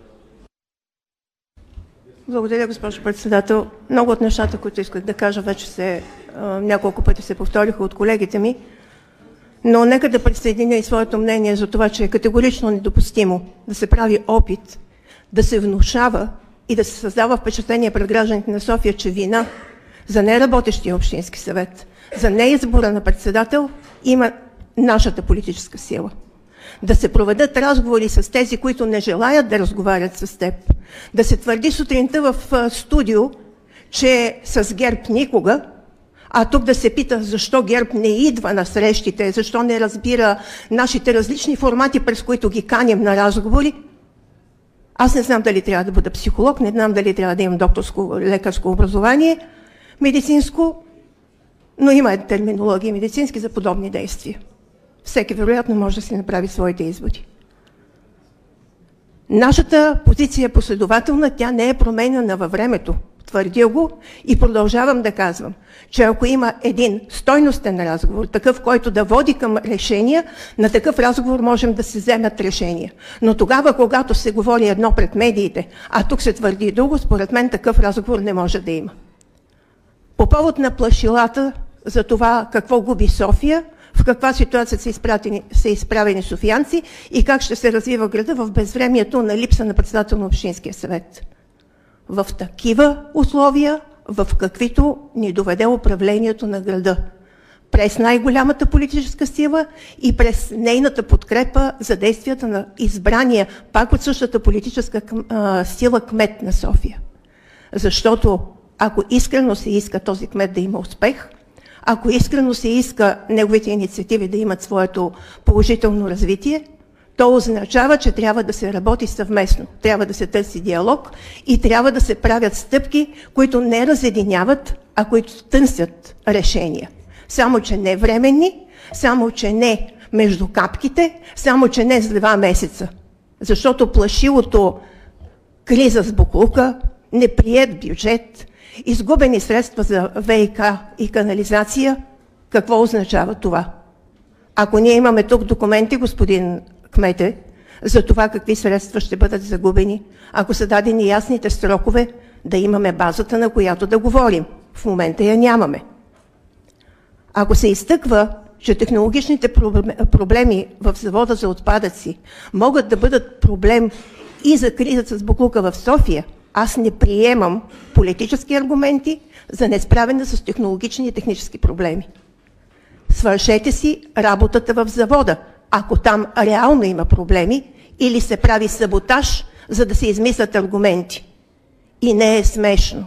Благодаря, госпожо председател. Много от нещата, които исках да кажа, вече се, а, няколко пъти се повториха от колегите ми, но нека да присъединя и своето мнение за това, че е категорично недопустимо да се прави опит, да се внушава и да се създава впечатление пред гражданите на София, че вина за неработещия общински съвет, за неизбора на председател има нашата политическа сила. Да се проведат разговори с тези, които не желаят да разговарят с теб. Да се твърди сутринта в студио, че с ГЕРБ никога, а тук да се пита защо ГЕРБ не идва на срещите, защо не разбира нашите различни формати, през които ги каним на разговори. Аз не знам дали трябва да бъда психолог, не знам дали трябва да имам докторско лекарско образование, медицинско, но има терминология медицински за подобни действия. Всеки вероятно може да си направи своите изводи. Нашата позиция е последователна, тя не е променена във времето. Твърдя го и продължавам да казвам, че ако има един стойностен разговор, такъв, който да води към решения, на такъв разговор можем да се вземат решения. Но тогава, когато се говори едно пред медиите, а тук се твърди друго, според мен такъв разговор не може да има. По повод на плашилата за това какво губи София, в каква ситуация са, изпратени, са изправени софиянци и как ще се развива града в безвремието на липса на председател на Общинския съвет. В такива условия, в каквито ни доведе управлението на града. През най-голямата политическа сила и през нейната подкрепа за действията на избрания, пак от същата политическа а, сила, кмет на София. Защото ако искрено се иска този кмет да има успех, ако искрено се иска неговите инициативи да имат своето положително развитие, то означава, че трябва да се работи съвместно, трябва да се търси диалог и трябва да се правят стъпки, които не разединяват, а които търсят решения. Само, че не временни, само, че не между капките, само, че не с два месеца. Защото плашилото криза с боклука, неприет бюджет, изгубени средства за ВиК и канализация, какво означава това? Ако ние имаме тук документи, господин кмете, за това какви средства ще бъдат загубени, ако са дадени ясните срокове, да имаме базата, на която да говорим. В момента я нямаме. Ако се изтъква, че технологичните проблеми в завода за отпадъци могат да бъдат проблем и за кризата с боклука в София, аз не приемам политически аргументи за несправяне с технологични и технически проблеми. Свършете си работата в завода, ако там реално има проблеми, или се прави саботаж, за да се измислят аргументи. И не е смешно.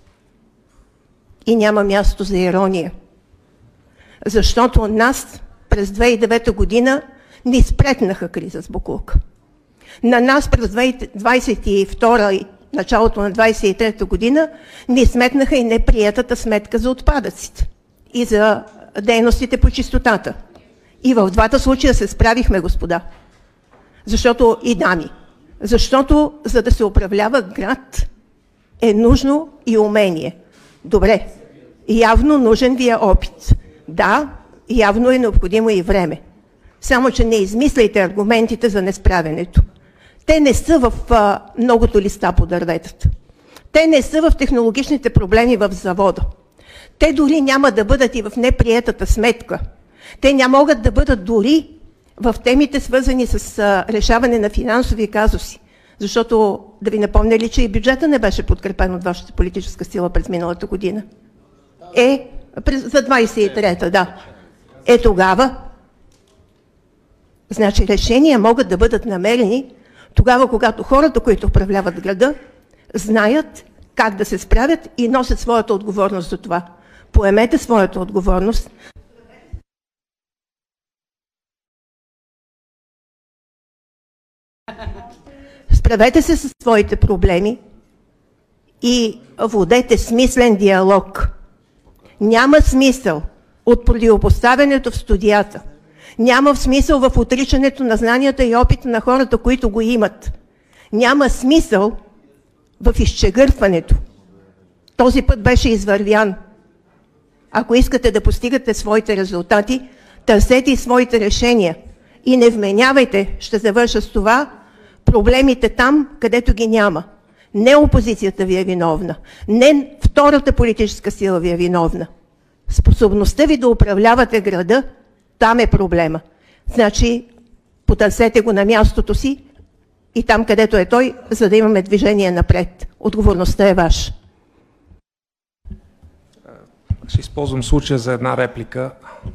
И няма място за ирония. Защото нас през две хиляди и девета година ни спретнаха криза с боклук. На нас през двадесет и втора и началото на двадесет и трета година ни сметнаха и неприетата сметка за отпадъците и за дейностите по чистотата. И в двата случая се справихме, господа. Защото и дами. Защото за да се управлява град е нужно и умение. Добре, явно нужен ви е опит. Да, явно е необходимо и време. Само, че не измисляйте аргументите за несправенето. Те не са в а, многото листа по дърветата. Те не са в технологичните проблеми в завода. Те дори няма да бъдат и в неприетата сметка. Те няма могат да бъдат дори в темите, свързани с а, решаване на финансови казуси. Защото, да ви напомня ли, че и бюджета не беше подкрепен от вашата политическа сила през миналата година? Е, през, за двадесет и трета, да. Е, тогава, значи решения могат да бъдат намерени тогава, когато хората, които управляват града, знаят как да се справят и носят своята отговорност за това. Поемете своята отговорност. Справете се с своите проблеми и водете смислен диалог. Няма смисъл от противопоставянето в студията. Няма смисъл в отричането на знанията и опита на хората, които го имат. Няма смисъл в изчегъртването. Този път беше извървян. Ако искате да постигате своите резултати, търсете и своите решения. И не вменявайте, ще завърша с това, проблемите там, където ги няма. Не опозицията ви е виновна. Не втората политическа сила ви е виновна. Способността ви да управлявате града, там е проблема. Значи, потърсете го на мястото си и там, където е той, за да имаме движение напред. Отговорността е ваша. Ще използвам случая за една реплика.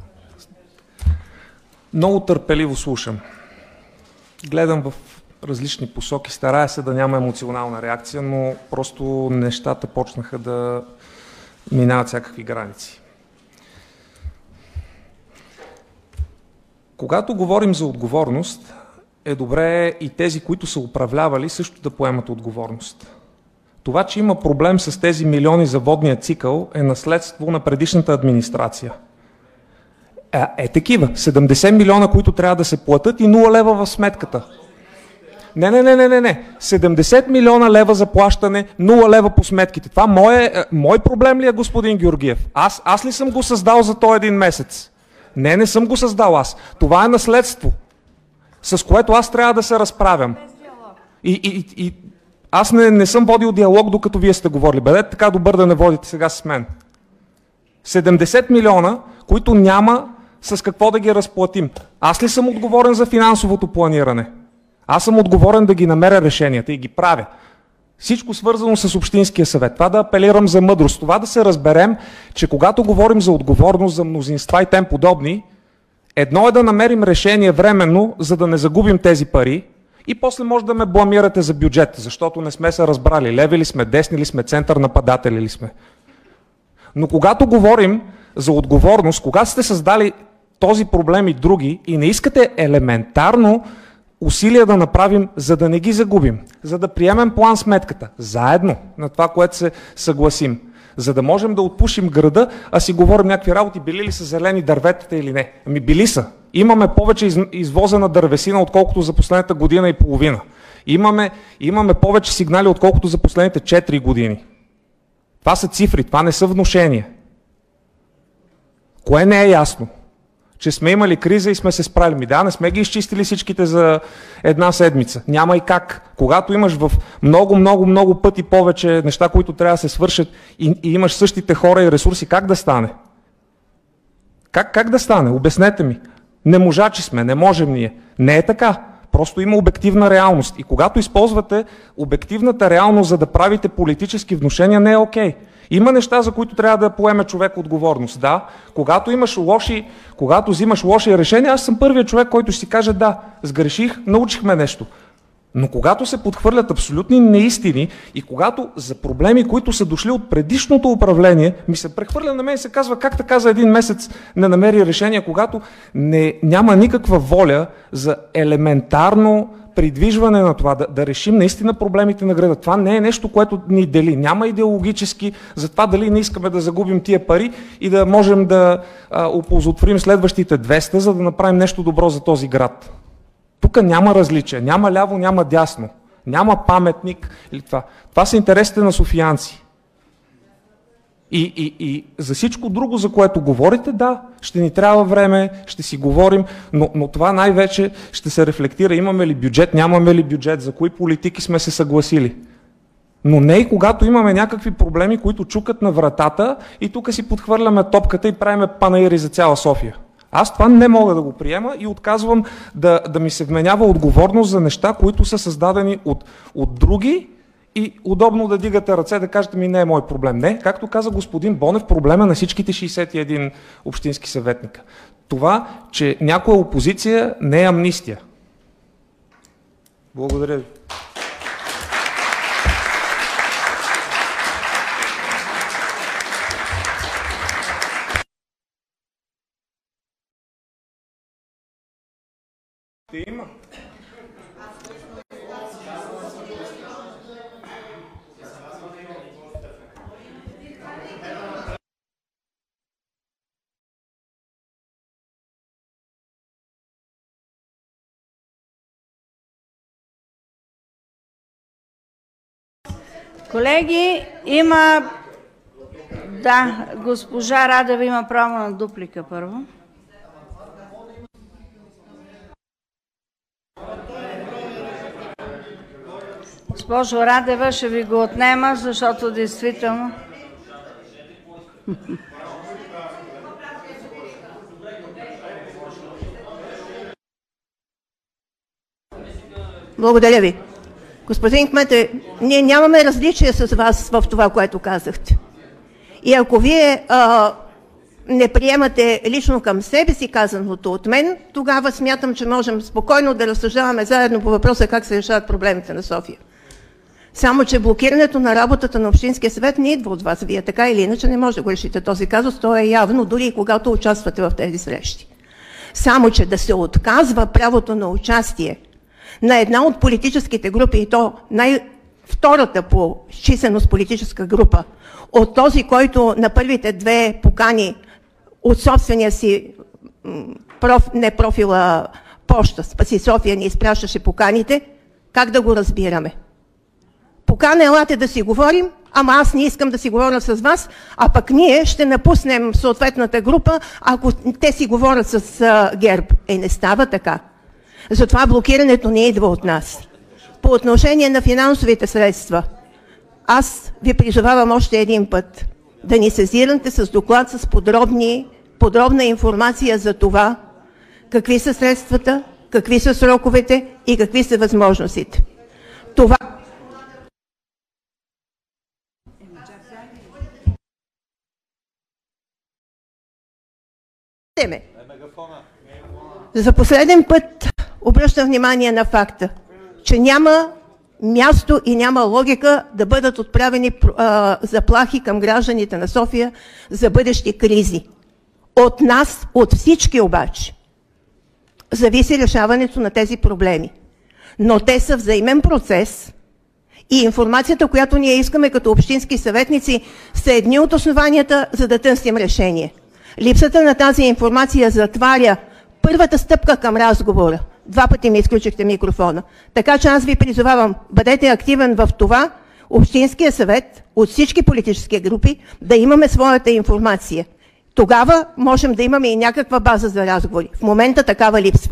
Много търпеливо слушам. Гледам в различни посоки, старая се да няма емоционална реакция, но просто нещата почнаха да минават всякакви граници. Когато говорим за отговорност, е добре и тези, които са управлявали, също да поемат отговорност. Това, че има проблем с тези милиони за водния цикъл, е наследство на предишната администрация. Е, е такива. седемдесет милиона, които трябва да се платят и нула лева в сметката. Не, не, не, не, не, не. седемдесет милиона лева за плащане, нула лева по сметките. Това мое, мой проблем ли е, господин Георгиев? Аз, аз ли съм го създал за този един месец? Не, не съм го създал аз. Това е наследство, с което аз трябва да се разправям. И, и, и аз не, не съм водил диалог, докато вие сте говорили. Бъдете така добър да не водите сега с мен. седемдесет милиона, които няма с какво да ги разплатим. Аз ли съм отговорен за финансовото планиране? Аз съм отговорен да ги намеря решенията и ги правя. Всичко свързано с Общинския съвет. Това да апелирам за мъдрост. Това да се разберем, че когато говорим за отговорност, за мнозинства и тем подобни, едно е да намерим решение временно, за да не загубим тези пари, и после може да ме бламирате за бюджет, защото не сме се разбрали. Леви ли сме, десни ли сме, център нападатели ли сме. Но когато говорим за отговорност, когато сте създали този проблем и други и не искате елементарно усилия да направим, за да не ги загубим, за да приемем план сметката, заедно на това, което се съгласим, за да можем да отпушим града, а си говорим някакви работи, били ли са зелени дърветата или не. Ами били са. Имаме повече из, извозена дървесина, отколкото за последната година и половина. Имаме, имаме повече сигнали, отколкото за последните четири години. Това са цифри, това не са внушения. Кое не е ясно? Че сме имали криза и сме се справили. Ми да, не сме ги изчистили всичките за една седмица. Няма и как. Когато имаш в много, много, много пъти повече неща, които трябва да се свършат и, и имаш същите хора и ресурси, как да стане? Как, как да стане? Обяснете ми. Не можачи сме, не можем ние. Не е така. Просто има обективна реалност. И когато използвате обективната реалност, за да правите политически внушения, не е окей. Има неща, за които трябва да поеме човек отговорност. Да, когато имаш лоши, когато взимаш лоши решения, аз съм първият човек, който ще си каже да, сгреших, научихме нещо. Но когато се подхвърлят абсолютни неистини и когато за проблеми, които са дошли от предишното управление, ми се прехвърля на мен и се казва как така за един месец не намери решение, когато не, няма никаква воля за елементарно придвижване на това, да, да решим наистина проблемите на града. Това не е нещо, което ни дели. Няма идеологически за това дали не искаме да загубим тия пари и да можем да а, оползотворим следващите двеста, за да направим нещо добро за този град. Тук няма различие. Няма ляво, няма дясно. Няма паметник или това. Това са интересите на софиянци. И, и, и за всичко друго, за което говорите, да, ще ни трябва време, ще си говорим, но, но това най-вече ще се рефлектира. Имаме ли бюджет, нямаме ли бюджет, за кои политики сме се съгласили. Но не и когато имаме някакви проблеми, които чукат на вратата и тук си подхвърляме топката и правиме панаири за цяла София. Аз това не мога да го приема и отказвам да, да ми се вменява отговорност за неща, които са създадени от, от други и удобно да дигате ръце, да кажете ми не е мой проблем. Не, както каза господин Бонев, проблема на всичките шейсет и един общински съветника. Това, че някоя опозиция не е амнистия. Благодаря ви. Има. Колеги, има... Да, госпожа Радева има право на дуплика първо. Госпожо Радева, ще ви го отнема, защото действително... Благодаря ви. Господин Кмете, ние нямаме различия с вас в това, което казахте. И ако вие а, не приемате лично към себе си казаното от мен, тогава смятам, че можем спокойно да разсъждаваме заедно по въпроса как се решават проблемите на София. Само че блокирането на работата на Общинския съвет не идва от вас. Вие така или иначе не може да го решите този казус, то е явно, дори и когато участвате в тези срещи. Само че да се отказва правото на участие на една от политическите групи, и то най-втората по численост политическа група, от този, който на първите две покани от собствения си проф, не профила поща, Спаси София, ни изпращаше поканите, Как да го разбираме? Покана, елате да си говорим, ама аз не искам да си говоря с вас, а пък ние ще напуснем съответната група, ако те си говорят с а, ГЕРБ. Е, не става така. Затова блокирането не идва от нас. По отношение на финансовите средства, аз ви призовавам още един път да ни сезирате с доклад с подробни, подробна информация за това, какви са средствата, какви са сроковете и какви са възможностите. Това За последен път обръщам внимание на факта, че няма място и няма логика да бъдат отправени а, заплахи към гражданите на София за бъдещи кризи. От нас, от всички обаче, зависи решаването на тези проблеми. Но те са взаимен процес и информацията, която ние искаме като общински съветници, са едни от основанията, за да търсим решение. Липсата на тази информация затваря първата стъпка към разговора. Два пъти ми изключихте микрофона. Така че аз ви призовавам, бъдете активен в това, Общинския съвет от всички политически групи да имаме своята информация. Тогава можем да имаме и някаква база за разговори. В момента такава липсва.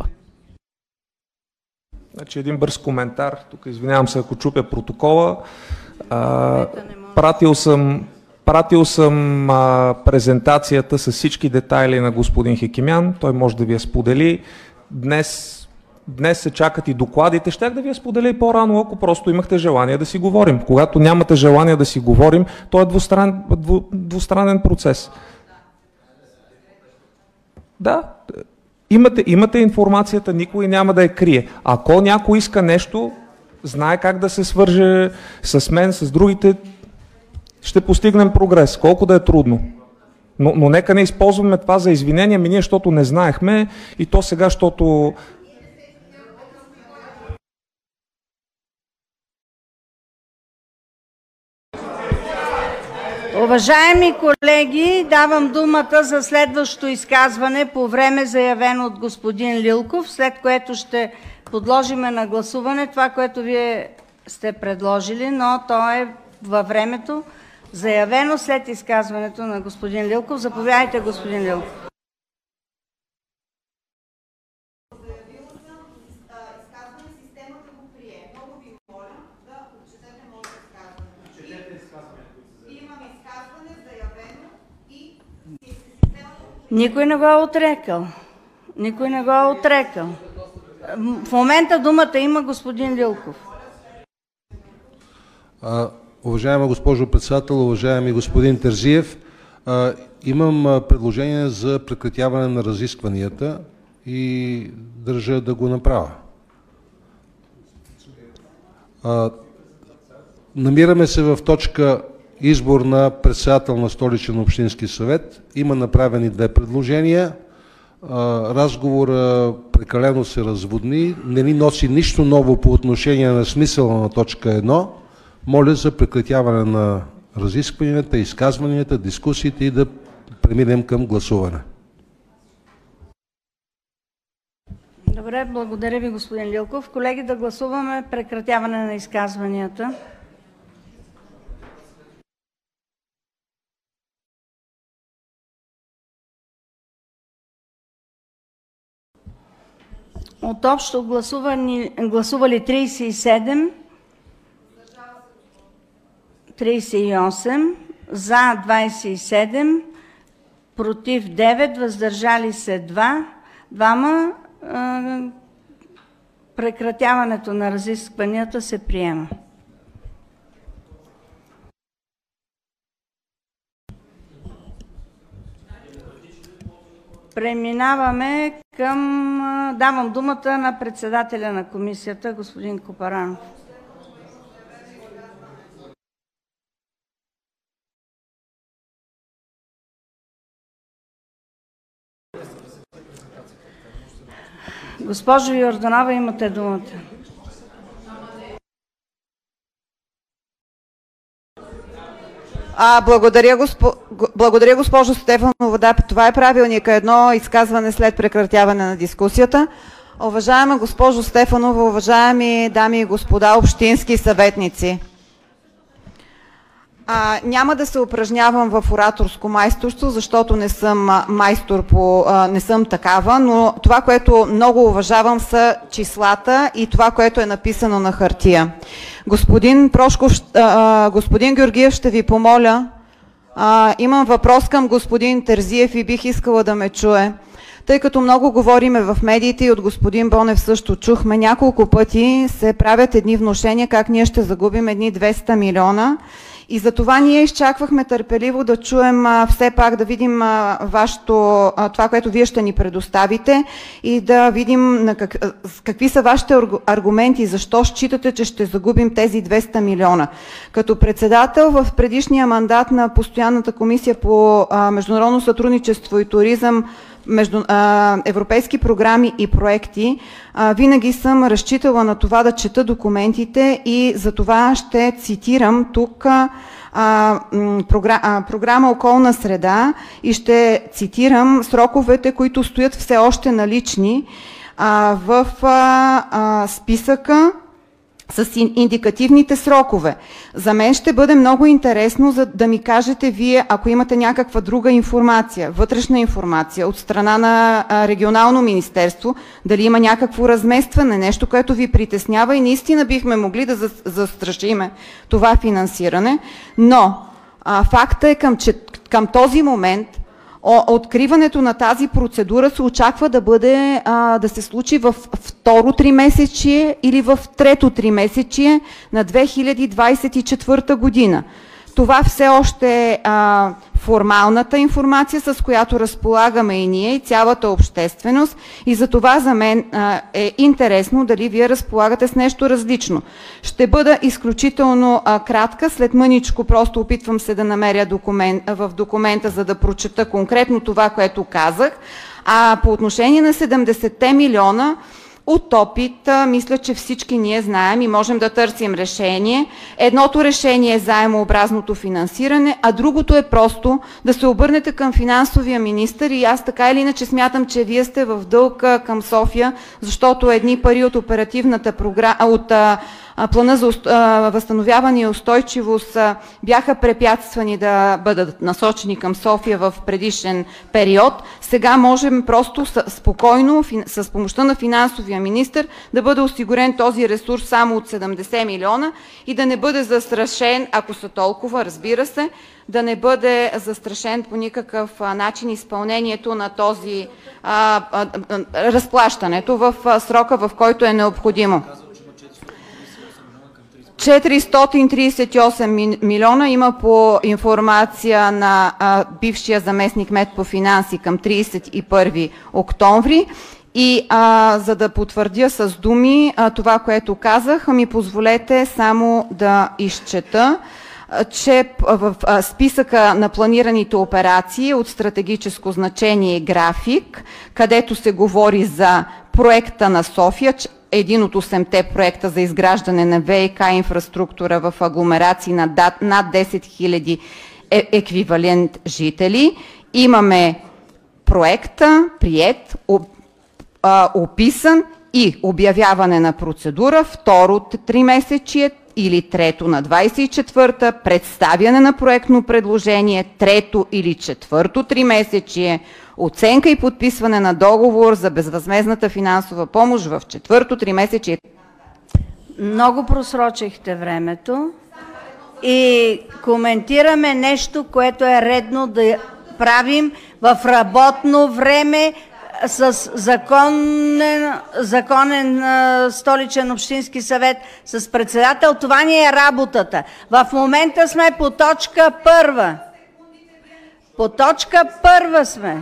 Значи един бърз коментар. Тук извинявам се, ако чупя протокола. А, пратил съм, пратил съм а, презентацията с всички детайли на господин Хекимян. Той може да ви я сподели. Днес, днес се чакат и докладите. Щях да ви я споделя и по-рано, ако просто имахте желание да си говорим. Когато нямате желание да си говорим, то е двустран, дву, двустранен процес. Да, имате, имате информацията, никой няма да я крие. Ако някой иска нещо, знае как да се свърже с мен, с другите, ще постигнем прогрес, колко да е трудно. Но, но нека не използваме това за извинение, ми ние, защото не знаехме и то сега, защото... Уважаеми колеги, давам думата за следващото изказване по време, заявено от господин Лилков, след което ще подложим на гласуване това, което вие сте предложили, но то е във времето заявено след изказването на господин Лилков. Заповядайте, господин Лилков. Никой не го е отрекал. Никой не го е отрекал. В момента думата има господин Лилков. А, уважаема госпожо председател, уважаеми господин Терзиев, а, имам а, предложение за прекратяване на разискванията и държа да го направя. А, намираме се в точка избор на председател на Столичен общински съвет. Има направени две предложения. Разговора прекалено се разводни. Не ни носи нищо ново по отношение на смисъла на точка едно. Моля за прекратяване на разискванията, изказванията, дискусиите и да преминем към гласуване. Добре, благодаря ви, господин Лилков. Колеги, да гласуваме прекратяване на изказванията. От общо гласувани, гласували тридесет и седем, тридесет и осем, за двадесет и седем, против девет, въздържали се два, двама. Прекратяването на разискванията се приема. Преминаваме към... Давам думата на председателя на комисията, господин Копаранов. Госпожо Йорданова, имате думата. А, благодаря, госпо... благодаря, госпожо Стефанова. Да, това е правилника. Едно изказване след прекратяване на дискусията. Уважаема госпожо Стефанова, уважаеми дами и господа общински съветници, а, няма да се упражнявам в ораторско майсторство, защото не съм майстор по, а, не съм такава, но това, което много уважавам, са числата и това, което е написано на хартия. Господин Прошков, а, господин Георгиев, ще ви помоля, а, имам въпрос към господин Терзиев и бих искала да ме чуе. Тъй като много говориме в медиите и от господин Бонев също чухме, няколко пъти се правят едни внушения как ние ще загубим едни двеста милиона. И за това ние изчаквахме търпеливо да чуем а, все пак, да видим а, вашето, а, това, което вие ще ни предоставите и да видим на как, а, какви са вашите аргументи, защо считате, че ще загубим тези двеста милиона. Като председател в предишния мандат на Постоянната комисия по а, международно сътрудничество и туризъм, между а, европейски програми и проекти, а, винаги съм разчитала на това да чета документите и за това ще цитирам тук а, програ, а, програма Околна среда и ще цитирам сроковете, които стоят все още налични а, в а, а, списъка с индикативните срокове. За мен ще бъде много интересно за да ми кажете вие, ако имате някаква друга информация, вътрешна информация от страна на регионално министерство, дали има някакво разместване, нещо, което ви притеснява и наистина бихме могли да застрашиме това финансиране. Но а, факта е към, че към този момент откриването на тази процедура се очаква да бъде, а, да се случи в второ тримесечие или в трето тримесечие на две хиляди двадесет и четвърта година. Това все още е а, формалната информация, с която разполагаме и ние, и цялата общественост, и за това за мен а, е интересно дали вие разполагате с нещо различно. Ще бъда изключително а, кратка, след мъничко просто опитвам се да намеря документ, в документа, за да прочета конкретно това, което казах. А по отношение на седемдесетте милиона, от опит, мисля, че всички ние знаем и можем да търсим решение. Едното решение е заемообразното финансиране, а другото е просто да се обърнете към финансовия министър и аз така или иначе смятам, че вие сте в дълг към София, защото едни пари от оперативната програма, от плана за възстановяване и устойчивост бяха препятствани да бъдат насочени към София в предишен период. Сега можем просто спокойно, с помощта на финансовия министър, да бъде осигурен този ресурс само от седемдесет милиона и да не бъде застрашен, ако са толкова, разбира се, да не бъде застрашен по никакъв начин изпълнението на този а, а, а, разплащането в а, срока, в който е необходимо. четиристотин тридесет и осем милиона има по информация на а, бившия заместник кмет по финанси към тридесет и първи октомври. И а, за да потвърдя с думи а, това, което казах, ми позволете само да изчета, а, че в а, списъка на планираните операции от стратегическо значение график, където се говори за проекта на София, един от осемте проекта за изграждане на ВиК инфраструктура в агломерации на над десет хиляди е, еквивалент жители. Имаме проекта, приет, описан и обявяване на процедура, второ тримесечие или трето на двадесет и четвърта, представяне на проектно предложение, трето или четвърто тримесечие, оценка и подписване на договор за безвъзмездната финансова помощ в четвърто тримесечие. Много просрочихте времето и коментираме нещо, което е редно да правим в работно време, с законен, законен а, столичен общински съвет, с председател. Това ни е работата. В момента сме по точка първа. По точка първа сме.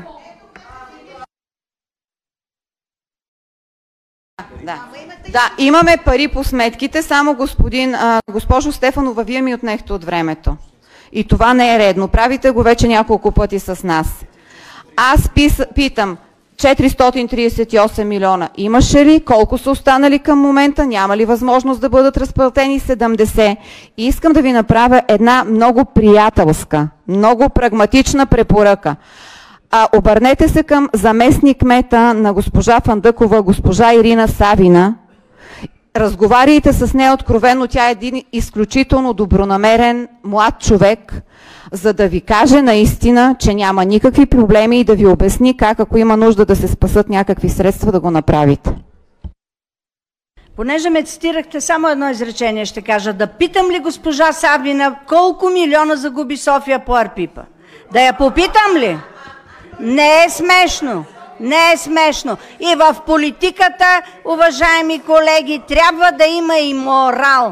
Да. Да, имаме пари по сметките, само господин, а, госпожо Стефанова, вие ми отнехте от времето. И това не е редно. Правите го вече няколко пъти с нас. Аз пис, питам, четиристотин тридесет и осем милиона имаше ли? Колко са останали към момента? Няма ли възможност да бъдат разплатени? седемдесет. И искам да ви направя една много приятелска, много прагматична препоръка. А, обърнете се към заместник кмета на госпожа Фандъкова, госпожа Ирина Савина. Разговаряйте с нея откровено, тя е един изключително добронамерен млад човек, за да ви каже наистина, че няма никакви проблеми и да ви обясни как, ако има нужда да се спасат някакви средства, да го направите. Понеже ме цитирахте, само едно изречение ще кажа. Да питам ли госпожа Савина колко милиона загуби София по Арпипа? Да я попитам ли? Не е смешно. Не е смешно. И в политиката, уважаеми колеги, трябва да има и морал.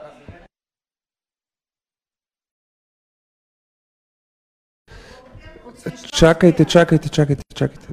Чакайте, чакайте, чакайте, чакайте.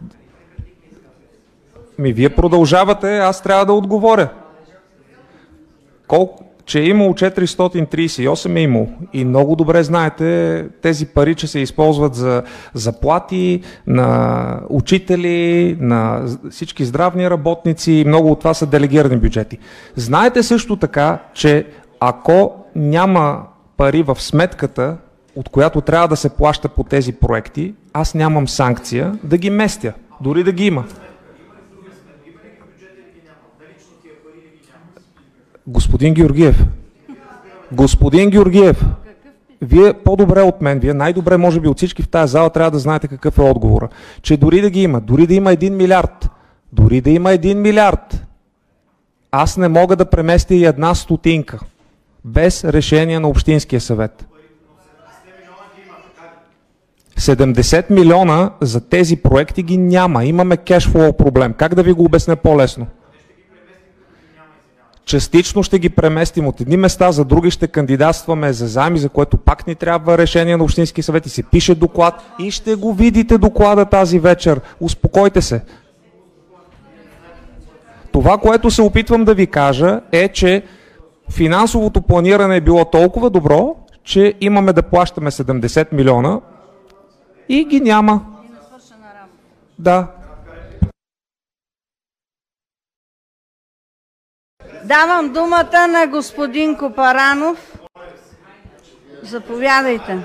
Ми вие продължавате, аз трябва да отговоря. Колко, че е имало четиристотин тридесет и осем е имало. И много добре знаете тези пари, че се използват за заплати на учители, на всички здравни работници, много от това са делегирани бюджети. Знаете също така, че ако няма пари в сметката, от която трябва да се плаща по тези проекти, аз нямам санкция да ги местя, дори да ги има. Господин Георгиев, господин Георгиев, вие по-добре от мен, вие най-добре може би от всички в тази зала трябва да знаете какъв е отговора. Че дори да ги има, дори да има един милиард, дори да има един милиард, аз не мога да преместя и една стотинка без решение на Общинския съвет. седемдесет милиона за тези проекти ги няма. Имаме кешфлоу проблем. Как да ви го обясня по-лесно? Частично ще ги преместим от едни места, за други ще кандидатстваме за заеми, за което пак ни трябва решение на Общинския съвет и се пише доклад и ще го видите доклада тази вечер. Успокойте се. Това, което се опитвам да ви кажа е, че финансовото планиране е било толкова добро, че имаме да плащаме седемдесет милиона и ги няма. Да. Давам думата на господин Копаранов. Заповядайте.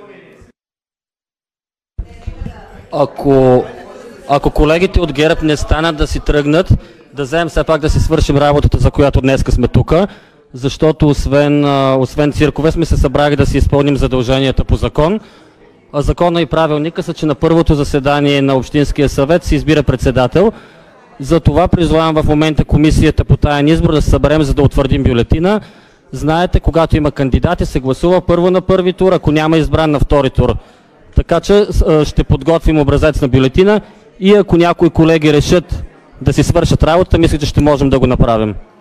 Ако, ако колегите от ГЕРБ не станат да си тръгнат, да вземем все пак да си свършим работата, за която днес сме тук, защото освен, освен циркове сме се събрали да си изпълним задълженията по закон. А закона и правилника са, че на първото заседание на Общинския съвет се избира председател. Затова призовавам в момента комисията по таен избор да се съберем, за да утвърдим бюлетина. Знаете, когато има кандидати, се гласува първо на първи тур, ако няма избран на втори тур. Така че ще подготвим образец на бюлетина и ако някои колеги решат да си свършат работа, мисля, че ще можем да го направим.